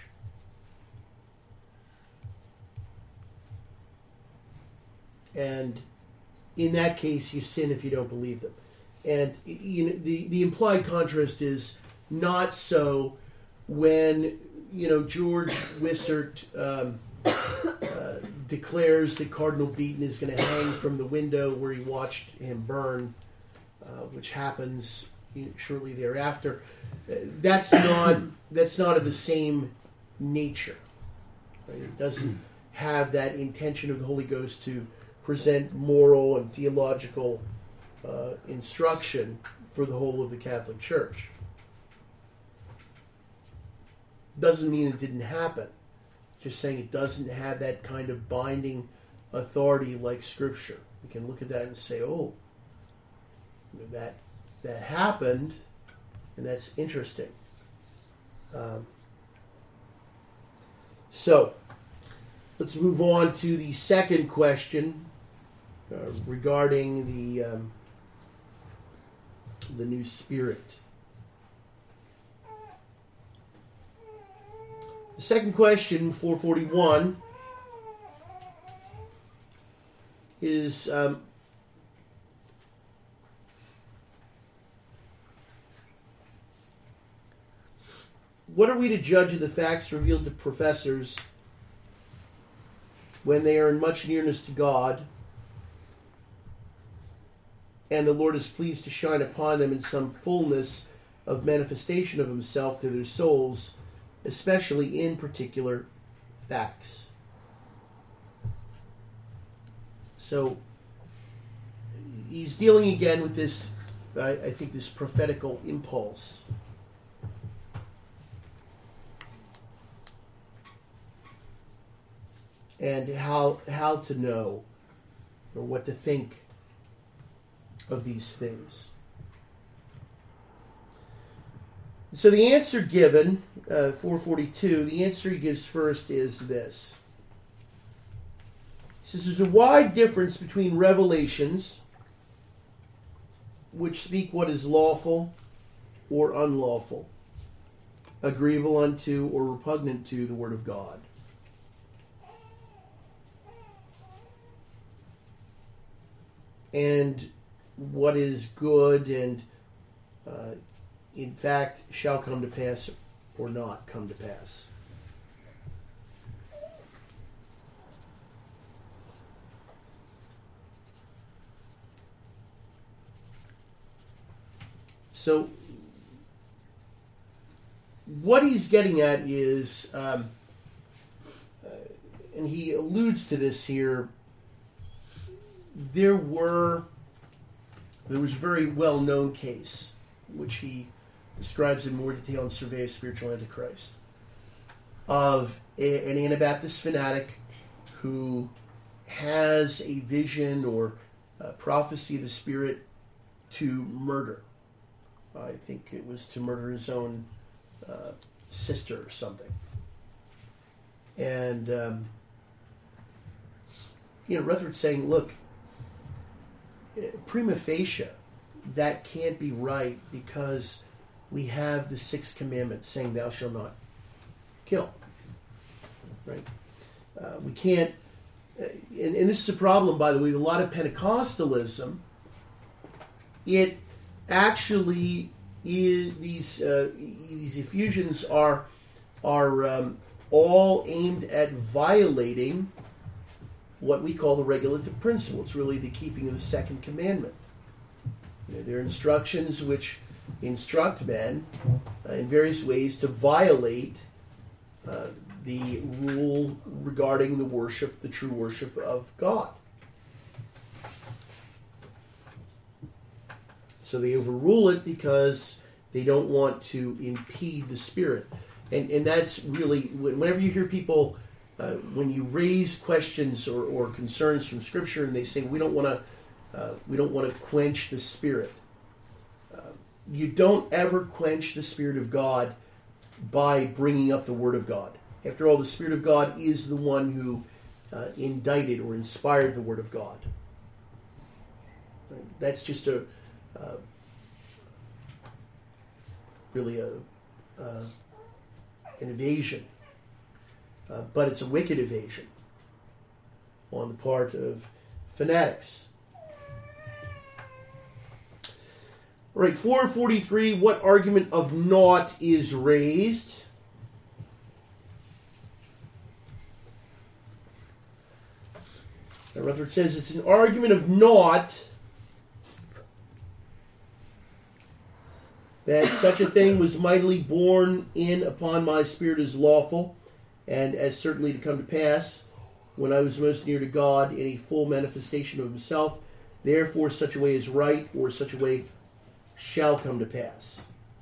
And in that case, you sin if you don't believe them. And you know, the, the implied contrast is not so when, you know, George Wishart um, uh, declares that Cardinal Beaton is going to hang from the window where he watched him burn, uh, which happens you know, shortly thereafter. Uh, that's not that's not of the same nature. Right? It doesn't have that intention of the Holy Ghost to present moral and theological uh, instruction for the whole of the Catholic Church. Doesn't mean it didn't happen. Just saying it doesn't have that kind of binding authority like Scripture. We can look at that and say, oh, you know, that that happened, and that's interesting. Um, so, let's move on to the second question uh, regarding the um, the new spirit. The second question, four forty-one, is um, what are we to judge of the facts revealed to professors when they are in much nearness to God and the Lord is pleased to shine upon them in some fullness of manifestation of himself to their souls, especially in particular facts? So he's dealing again with this, I, I think, this prophetical impulse. And how how to know or what to think of these things. So the answer given, uh, four forty-two, the answer he gives first is this. He says there's a wide difference between revelations, which speak what is lawful or unlawful, agreeable unto or repugnant to the Word of God. And what is good and, uh, in fact, shall come to pass or not come to pass. So, what he's getting at is, um, uh, and he alludes to this here, there were, there was a very well-known case, which he describes in more detail in Survey of Spiritual Antichrist, of a, an Anabaptist fanatic who has a vision or a prophecy of the Spirit to murder. I think it was to murder his own uh, sister or something. And, um, you know, Rutherford's saying, look, prima facie, that can't be right because we have the sixth commandment saying thou shalt not kill. Right? Uh, we can't, uh, and, and this is a problem, by the way, a lot of Pentecostalism, it actually is, these, uh, these effusions are, are um, all aimed at violating what we call the regulative principle. It's really the keeping of the second commandment. You know, there are instructions which instruct men uh, in various ways to violate uh, the rule regarding the worship, the true worship of God. So they overrule it because they don't want to impede the Spirit. And and that's really, whenever you hear people, uh, when you raise questions or, or concerns from Scripture, and they say we don't want to, uh, we don't want to quench the Spirit. Uh, you don't ever quench the Spirit of God by bringing up the Word of God. After all, the Spirit of God is the one who uh, indicted or inspired the Word of God. Right? That's just a uh, really a uh, an evasion, uh, but it's a wicked evasion on the part of fanatics. All right, four forty-three, what argument of naught is raised? Rutherford says it's an argument of naught that such a thing was mightily borne in upon my spirit as lawful, and as certainly to come to pass, when I was most near to God in a full manifestation of himself. Therefore such a way is right, or such a way shall come to pass.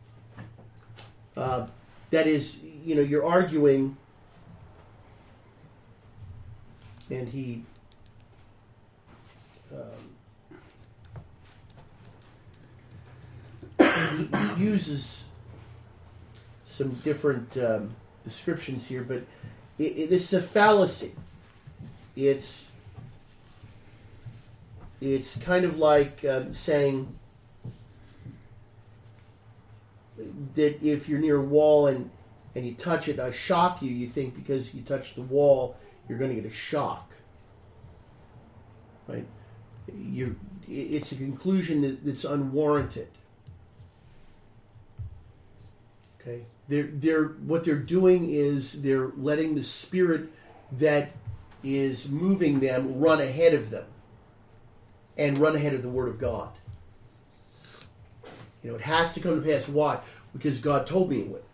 Uh, that is, you know, you're arguing, and he um, he, he uses some different um, descriptions here, but it, it, this is a fallacy. It's it's kind of like um, saying that if you're near a wall and, and you touch it, I shock you, you think because you touch the wall, you're going to get a shock. Right? You, it's a conclusion that, that's unwarranted. Okay? They're, they're, what they're doing is they're letting the spirit that is moving them run ahead of them and run ahead of the Word of God. You know, it has to come to pass. Why? Because God told me it would.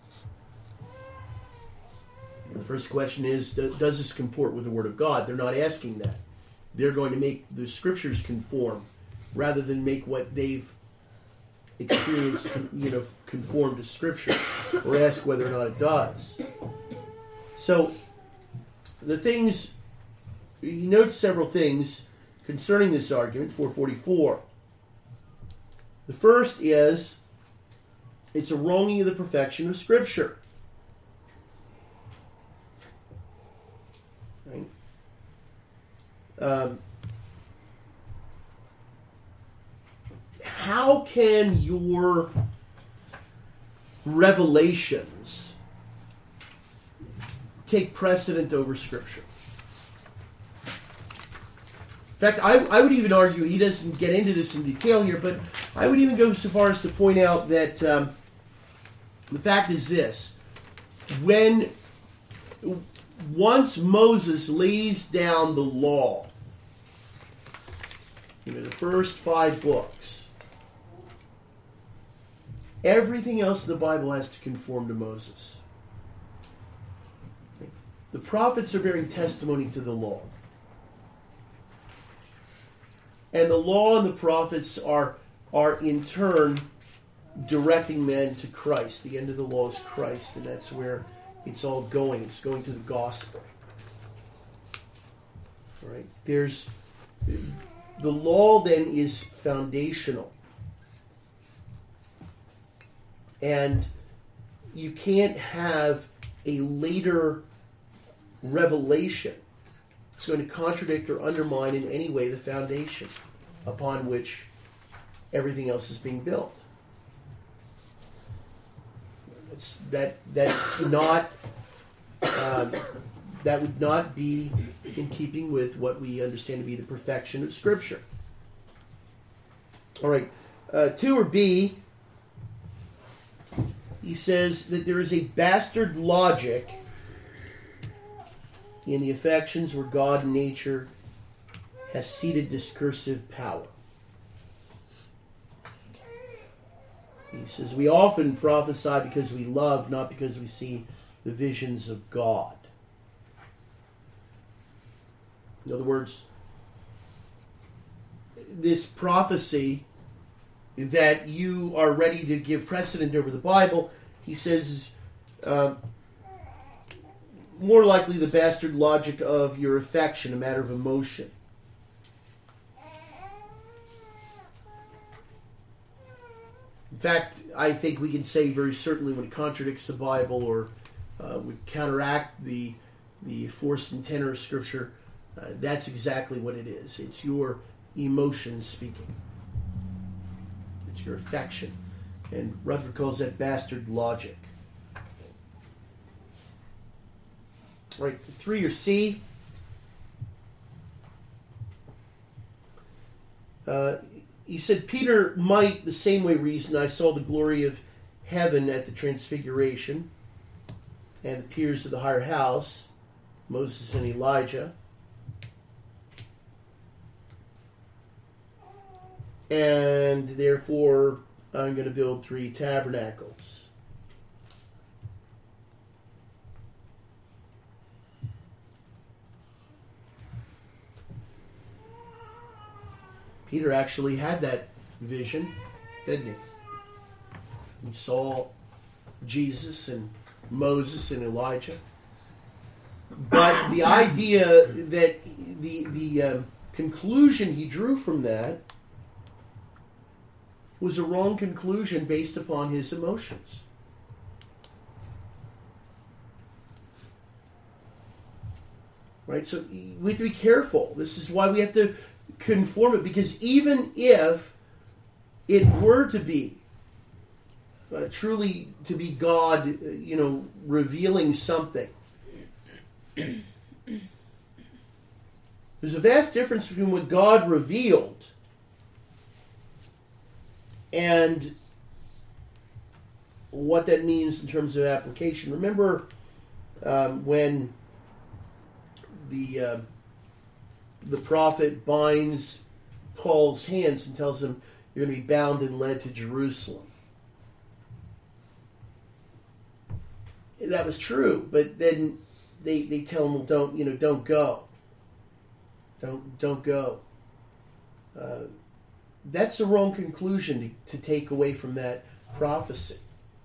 The first question is, does this comport with the Word of God? They're not asking that. They're going to make the Scriptures conform rather than make what they've experienced, you know, conform to Scripture, or ask whether or not it does. So, the things, he notes several things concerning this argument, four forty-four. The first is, it's a wronging of the perfection of Scripture. Right? Um, how can your revelations take precedent over Scripture? In fact, I, I would even argue, he doesn't get into this in detail here, but I would even go so far as to point out that um, the fact is this. When, once Moses lays down the law, you know, the first five books, everything else in the Bible has to conform to Moses. The prophets are bearing testimony to the law. And the law and the prophets are, are in turn directing men to Christ. The end of the law is Christ, and that's where it's all going. It's going to the gospel. All right? There's, the law then is foundational. And you can't have a later revelation. It's going to contradict or undermine in any way the foundation upon which everything else is being built. It's, that that's not um, that would not be in keeping with what we understand to be the perfection of Scripture. All right, uh, two or B. He says that there is a bastard logic in the affections where God and nature has ceded discursive power. He says, we often prophesy because we love, not because we see the visions of God. In other words, this prophecy that you are ready to give precedent over the Bible, he says, uh, more likely the bastard logic of your affection, a matter of emotion. In fact, I think we can say very certainly when it contradicts the Bible or uh, would counteract the the force and tenor of Scripture, uh, that's exactly what it is. It's your emotion speaking. It's your affection. And Rutherford calls that bastard logic. All right, three or C. Uh, he said, Peter might the same way reason, I saw the glory of heaven at the transfiguration and the peers of the higher house, Moses and Elijah. And therefore, I'm going to build three tabernacles. Peter actually had that vision, didn't he? He saw Jesus and Moses and Elijah. But the idea that the, the uh, conclusion he drew from that was a wrong conclusion based upon his emotions. Right? So we have to be careful. This is why we have to conform it, because even if it were to be uh, truly to be God, uh, you know, revealing something, there's a vast difference between what God revealed and what that means in terms of application. Remember um, when the uh, the prophet binds Paul's hands and tells him, you're going to be bound and led to Jerusalem. That was true, but then they they tell him, well, don't you know, don't go, don't don't go. Uh, that's the wrong conclusion to, to take away from that prophecy.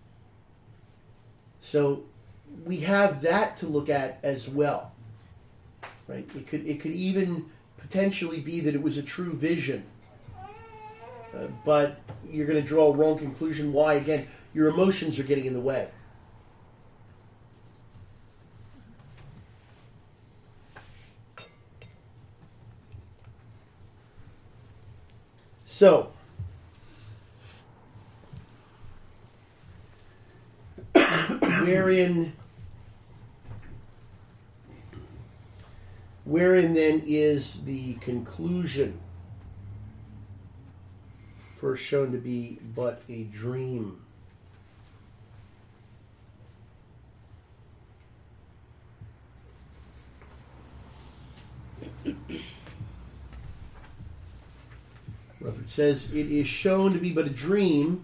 So we have that to look at as well. Right? It could it could even potentially be that it was a true vision. Uh, but you're going to draw a wrong conclusion. Why? Again, your emotions are getting in the way. So, wherein Wherein then is the conclusion first shown to be but a dream? Rutherford says it is shown to be but a dream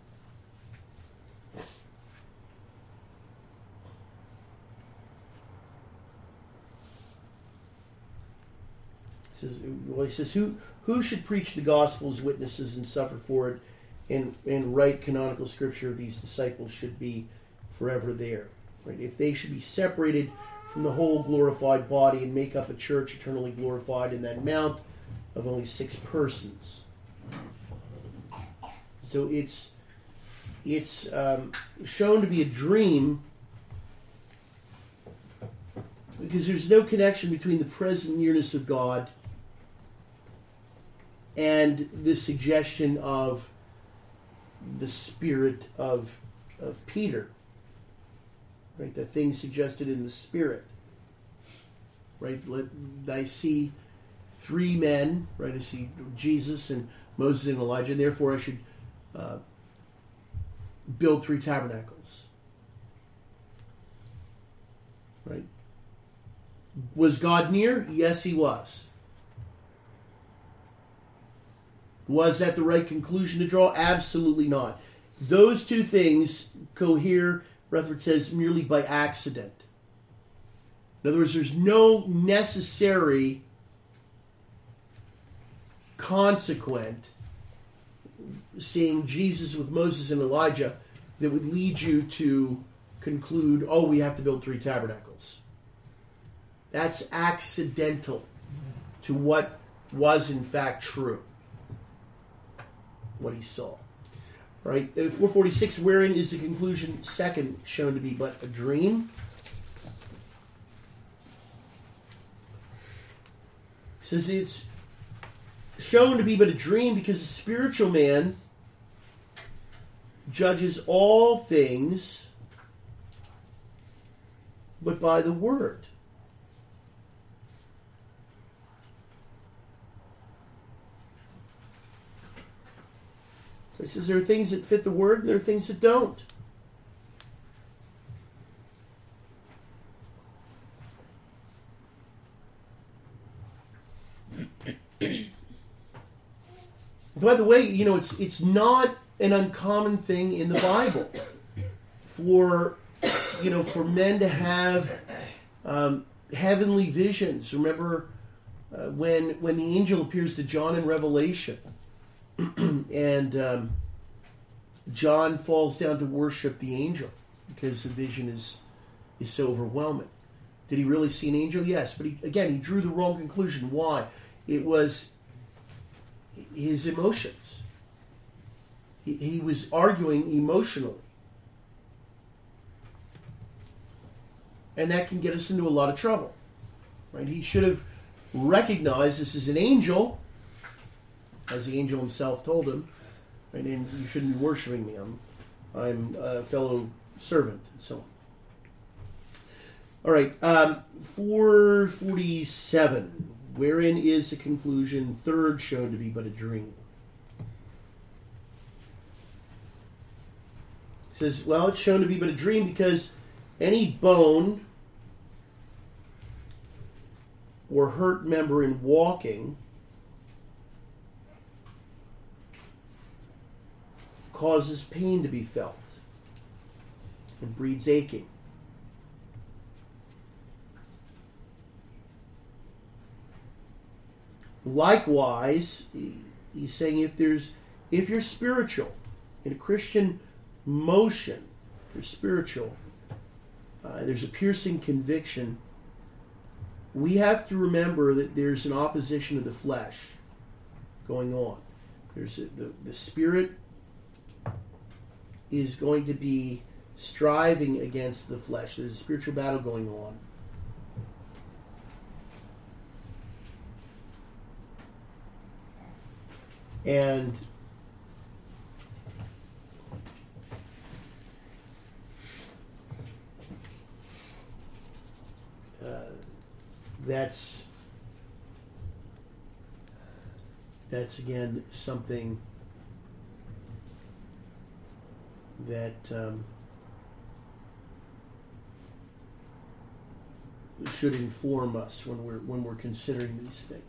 Says, well, he says, who who should preach the gospel as witnesses and suffer for it, and and write canonical scripture of these disciples should be forever there. Right? If they should be separated from the whole glorified body and make up a church eternally glorified in that mount of only six persons. So it's it's um, shown to be a dream because there's no connection between the present nearness of God and the suggestion of the spirit of, of Peter. Right, the things suggested in the spirit. Right, Let, I see three men. Right, I see Jesus and Moses and Elijah. And therefore, I should uh, build three tabernacles. Right. Was God near? Yes, he was. Was that the right conclusion to draw? Absolutely not. Those two things cohere, Rutherford says, merely by accident. In other words, there's no necessary consequent seeing Jesus with Moses and Elijah that would lead you to conclude, oh, we have to build three tabernacles. That's accidental to what was in fact true, what he saw. Right? four forty-six, wherein is the conclusion second shown to be but a dream? It says it's shown to be but a dream because the spiritual man judges all things but by the word. So he says there are things that fit the word and there are things that don't. By the way, you know, it's it's not an uncommon thing in the Bible for, you know, for men to have um, heavenly visions. Remember uh, when when the angel appears to John in Revelation, and um, John falls down to worship the angel because the vision is is so overwhelming. Did he really see an angel? Yes, but he, again, he drew the wrong conclusion. Why? It was his emotions. He, he was arguing emotionally. And that can get us into a lot of trouble. Right? He should have recognized this is an angel, as the angel himself told him, right? And you shouldn't be worshiping me. I'm, I'm a fellow servant, and so on. All right, um, four forty-seven. Wherein is the conclusion third shown to be but a dream? It says, well, it's shown to be but a dream because any bone or hurt member in walking causes pain to be felt and breeds aching. Likewise, he's saying if there's if you're spiritual in a Christian motion, if you're spiritual, uh, there's a piercing conviction. We have to remember that there's an opposition of the flesh going on. There's a, the the spirit is going to be striving against the flesh. There's a spiritual battle going on. And uh, that's that's again something that um, should inform us when we're when we're considering these things.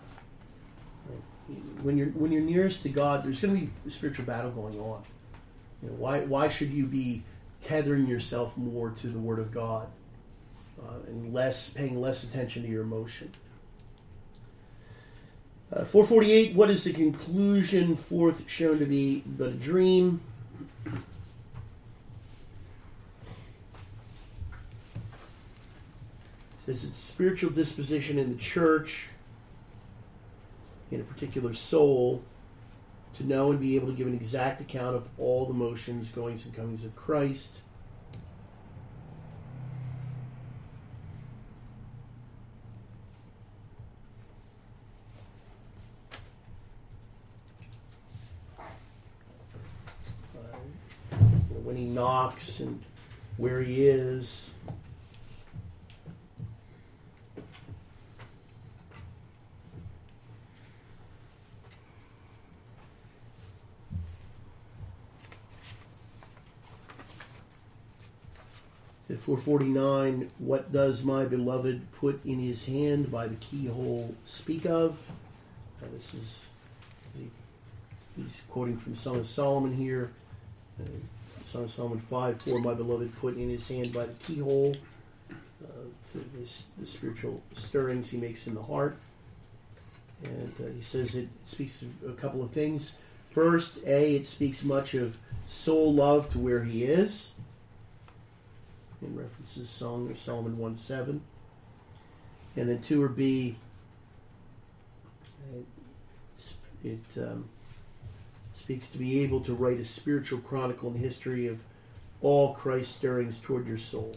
When you're when you're nearest to God, there's going to be a spiritual battle going on. You know, why why should you be tethering yourself more to the Word of God uh, and less paying less attention to your emotion? Uh, four forty-eight. What is the conclusion? Fourth shown to be but a dream. It says it's spiritual disposition in the church, in a particular soul, to know and be able to give an exact account of all the motions, goings and comings of Christ. knocks and where he is. At four forty-nine, what does my beloved put in his hand by the keyhole speak of? Now this is, he's quoting from Song of Solomon here. Uh, Song of Solomon five four, my beloved put in his hand by the keyhole. Uh, to this, the spiritual stirrings he makes in the heart. And uh, he says it speaks of a couple of things. First, A, it speaks much of soul love to where he is. In references Song of Solomon one seven. And then two or B, it, it um, speaks to be able to write a spiritual chronicle in the history of all Christ's stirrings toward your soul.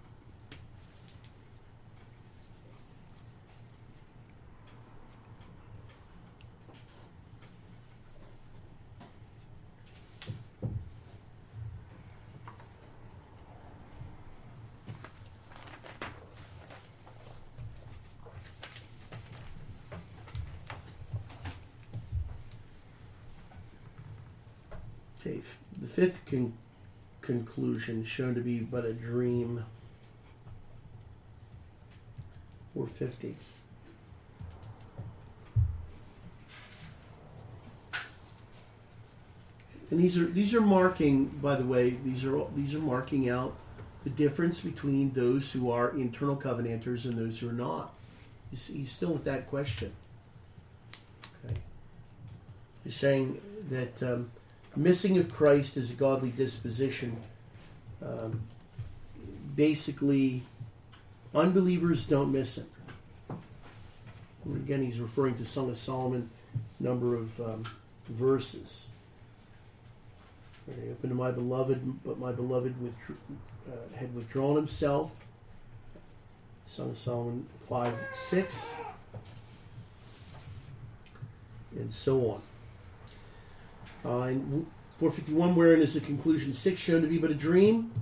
Okay, the fifth con- conclusion shown to be but a dream. four fifty. And these are these are marking, by the way, these are these are marking out the difference between those who are internal covenanters and those who are not. He's, he's still at that question. Okay. He's saying that. Um, Missing of Christ is a godly disposition. Um, basically, unbelievers don't miss him. And again, he's referring to Song of Solomon, number of um, verses. Very open to my beloved, but my beloved withdrew, uh, had withdrawn himself. Song of Solomon five six, and so on. Uh, in four fifty-one, wherein is the conclusion six shown to be but a dream?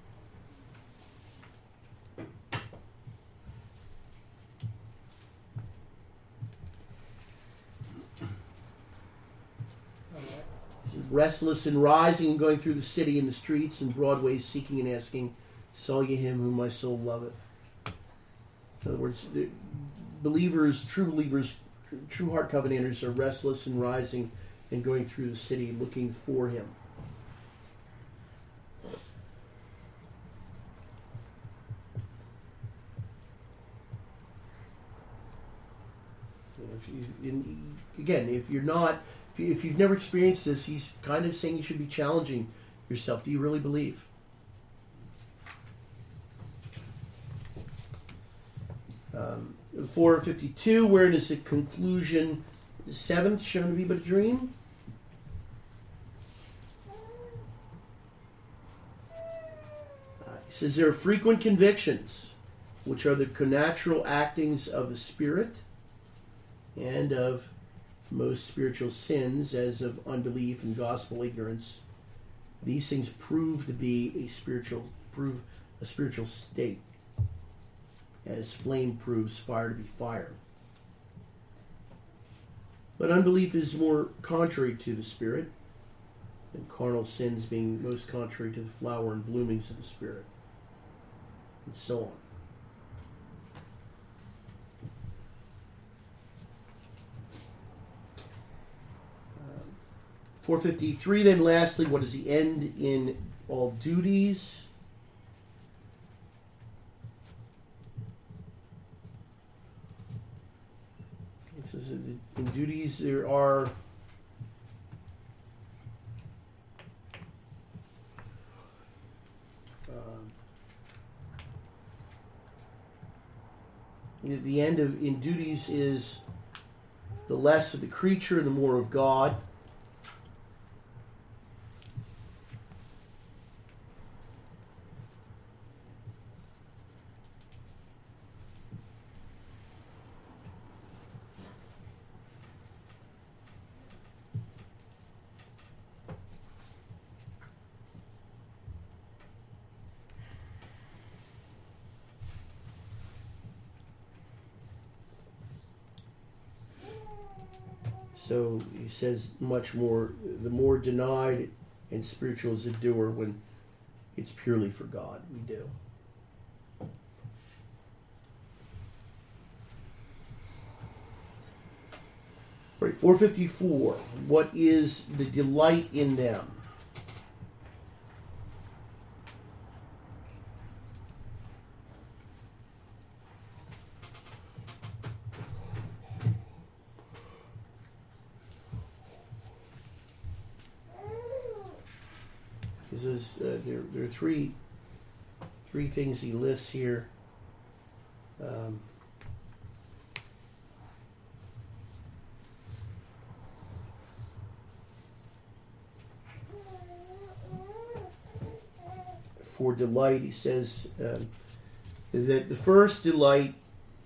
Restless and rising and going through the city and the streets and broadways, seeking and asking, saw ye him whom my soul loveth. In other words, the believers, true believers, true heart covenanters are restless and rising and going through the city looking for him. If you, in, again, if you're not, if, you, if you've never experienced this, he's kind of saying you should be challenging yourself. Do you really believe? Um, four fifty-two, wherein is the conclusion the seventh shown to be but a dream? Uh, he says there are frequent convictions, which are the connatural actings of the Spirit and of most spiritual sins, as of unbelief and gospel ignorance. These things prove to be a spiritual, prove a spiritual state, as flame proves fire to be fire. But unbelief is more contrary to the Spirit, and carnal sins being most contrary to the flower and bloomings of the Spirit, and so on. Um, four fifty-three, then lastly, what is the end in all duties? In duties there are um, the end of in duties is the less of the creature, the more of God. So he says much more, the more denied and spiritual is the doer when it's purely for God we do. Right, four fifty-four. What is the delight in them? Is, uh, there, there are three three things he lists here. Um, for delight, he says um, that the first delight,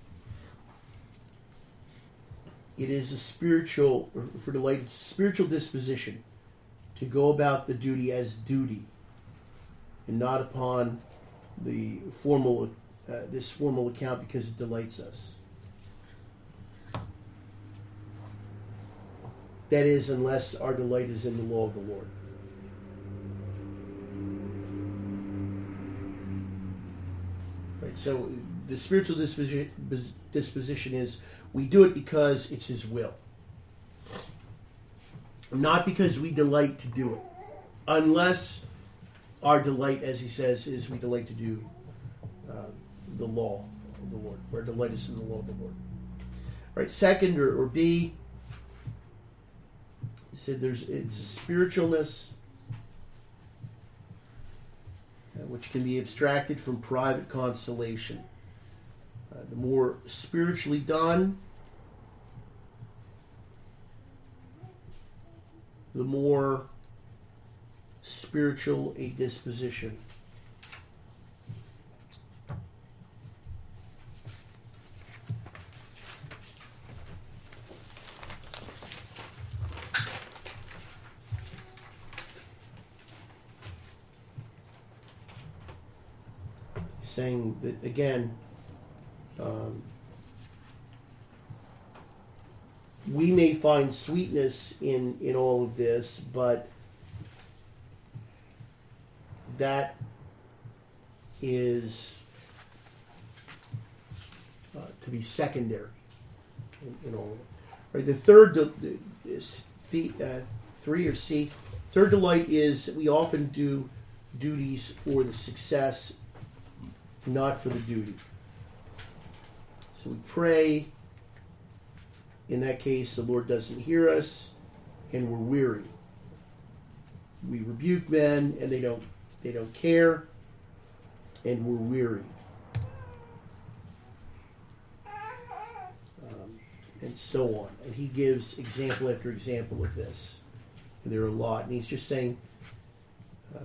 it is a spiritual, or for delight, it's a spiritual disposition to go about the duty as duty, and not upon the formal, uh, this formal account because it delights us. That is, unless our delight is in the law of the Lord. Right. So the spiritual disposition, disposition is we do it because it's His will. Not because we delight to do it. Unless our delight, as he says, is we delight to do uh, the law of the Lord. Our delight is in the law of the Lord. All right, second, or, or B, he said there's it's a spiritualness uh, which can be abstracted from private consolation. Uh, the more spiritually done, the more spiritual a disposition. Saying that again, um, we may find sweetness in, in all of this, but that is uh, to be secondary in, in all of it. Right, the third, de- is the, uh, three or C, third delight is that we often do duties for the success, not for the duty. So we pray. In that case, the Lord doesn't hear us, and we're weary. We rebuke men, and they don't they don't care, and we're weary. Um, and so on. And he gives example after example of this. And there are a lot. And he's just saying uh,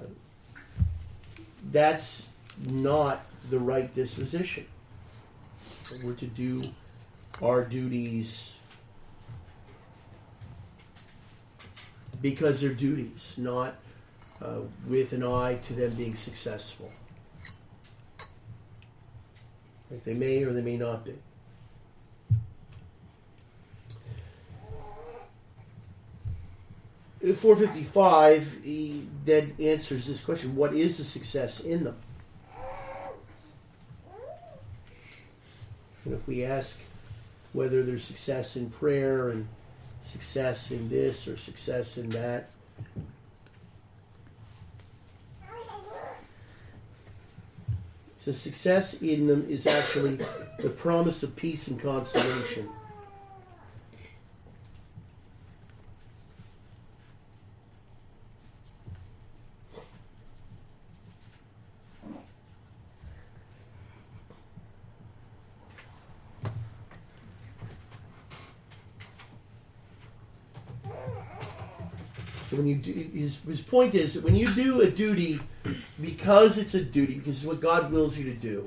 that's not the right disposition. We're to do our duties because they're duties, not uh, with an eye to them being successful. Like they may or they may not be. In four fifty-five, he then answers this question: what is the success in them? And if we ask whether there's success in prayer and success in this or success in that, so success in them is actually the promise of peace and consolation. So when you do, his, his point is that when you do a duty because it's a duty, because it's what God wills you to do,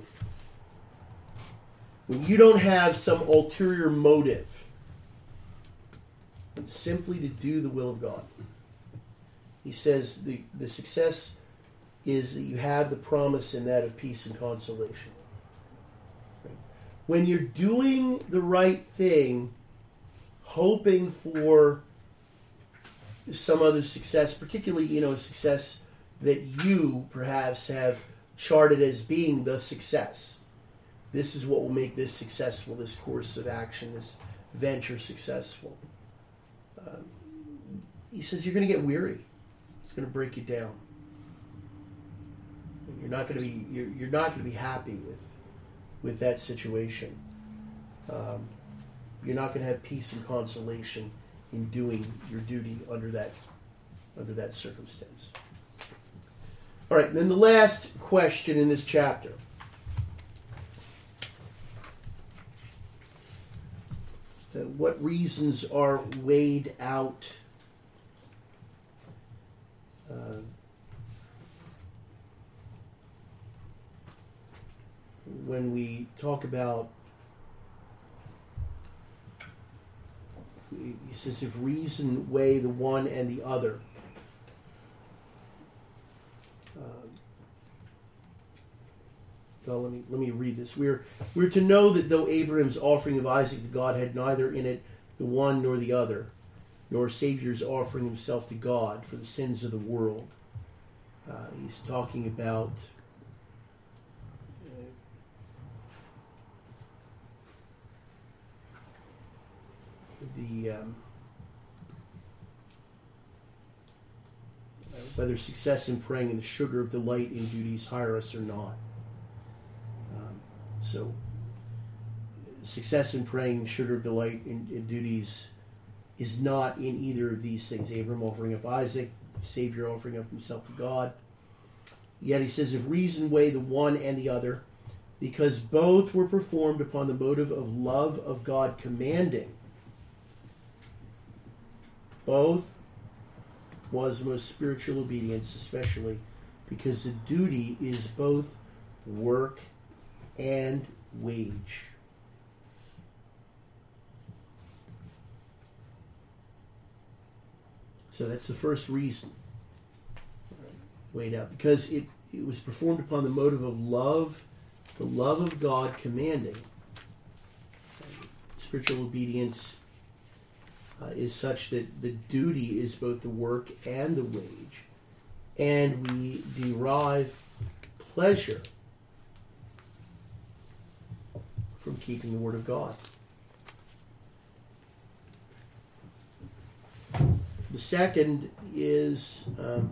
when you don't have some ulterior motive, it's simply to do the will of God. He says the, the success is that you have the promise in that of peace and consolation. Right? When you're doing the right thing hoping for some other success, particularly, you know, a success that you perhaps have charted as being the success. This is what will make this successful, this course of action, this venture successful. Um, he says you're going to get weary. It's going to break you down. You're not going to be you're, you're not going to be happy with with that situation. Um, you're not going to have peace and consolation in doing your duty under that under that circumstance. All right, and then the last question in this chapter. Uh, what reasons are weighed out uh, when we talk about, he says, if reason weigh the one and the other. Uh, well, let me let me read this. We're we're to know that though Abraham's offering of Isaac to God had neither in it the one nor the other, nor Savior's offering himself to God for the sins of the world. Uh, he's talking about uh, the um, uh, whether success in praying and the sugar of delight in duties hire us or not. Um, so, success in praying, sugar of delight in, in duties is not in either of these things. Abraham offering up Isaac, Savior offering up himself to God. Yet he says, if reason weigh the one and the other, because both were performed upon the motive of love of God commanding, both was most spiritual obedience, especially because the duty is both work and wage. So that's the first reason weighed out, because it, it was performed upon the motive of love, the love of God commanding. Spiritual obedience uh, is such that the duty is both the work and the wage, and we derive pleasure from keeping the Word of God. The second is um,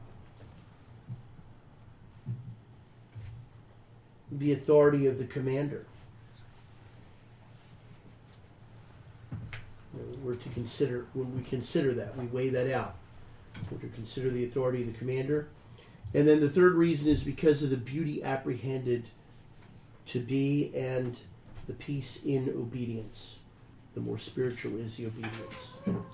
the authority of the commander. We're to consider, when we consider that, we weigh that out. We're to consider the authority of the commander. And then the third reason is because of the beauty apprehended to be and the peace in obedience. The more spiritual is the obedience.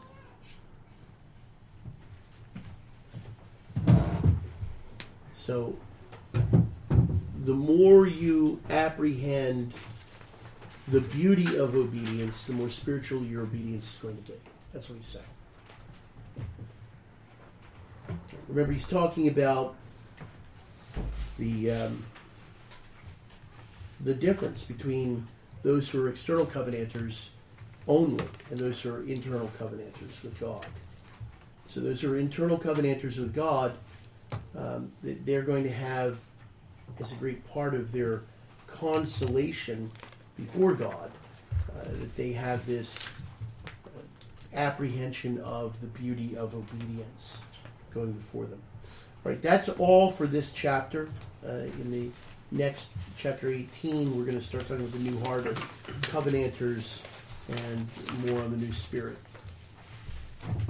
So, the more you apprehend the beauty of obedience, the more spiritual your obedience is going to be. That's what he's saying. Remember, he's talking about the um, the difference between those who are external covenanters only and those who are internal covenanters with God. So those who are internal covenanters with God, um, they're going to have, as a great part of their consolation before God, uh, that they have this uh, apprehension of the beauty of obedience going before them. All right, that's all for this chapter. Uh, in the next chapter eighteen, we're going to start talking about the new heart of covenanters and more on the new spirit.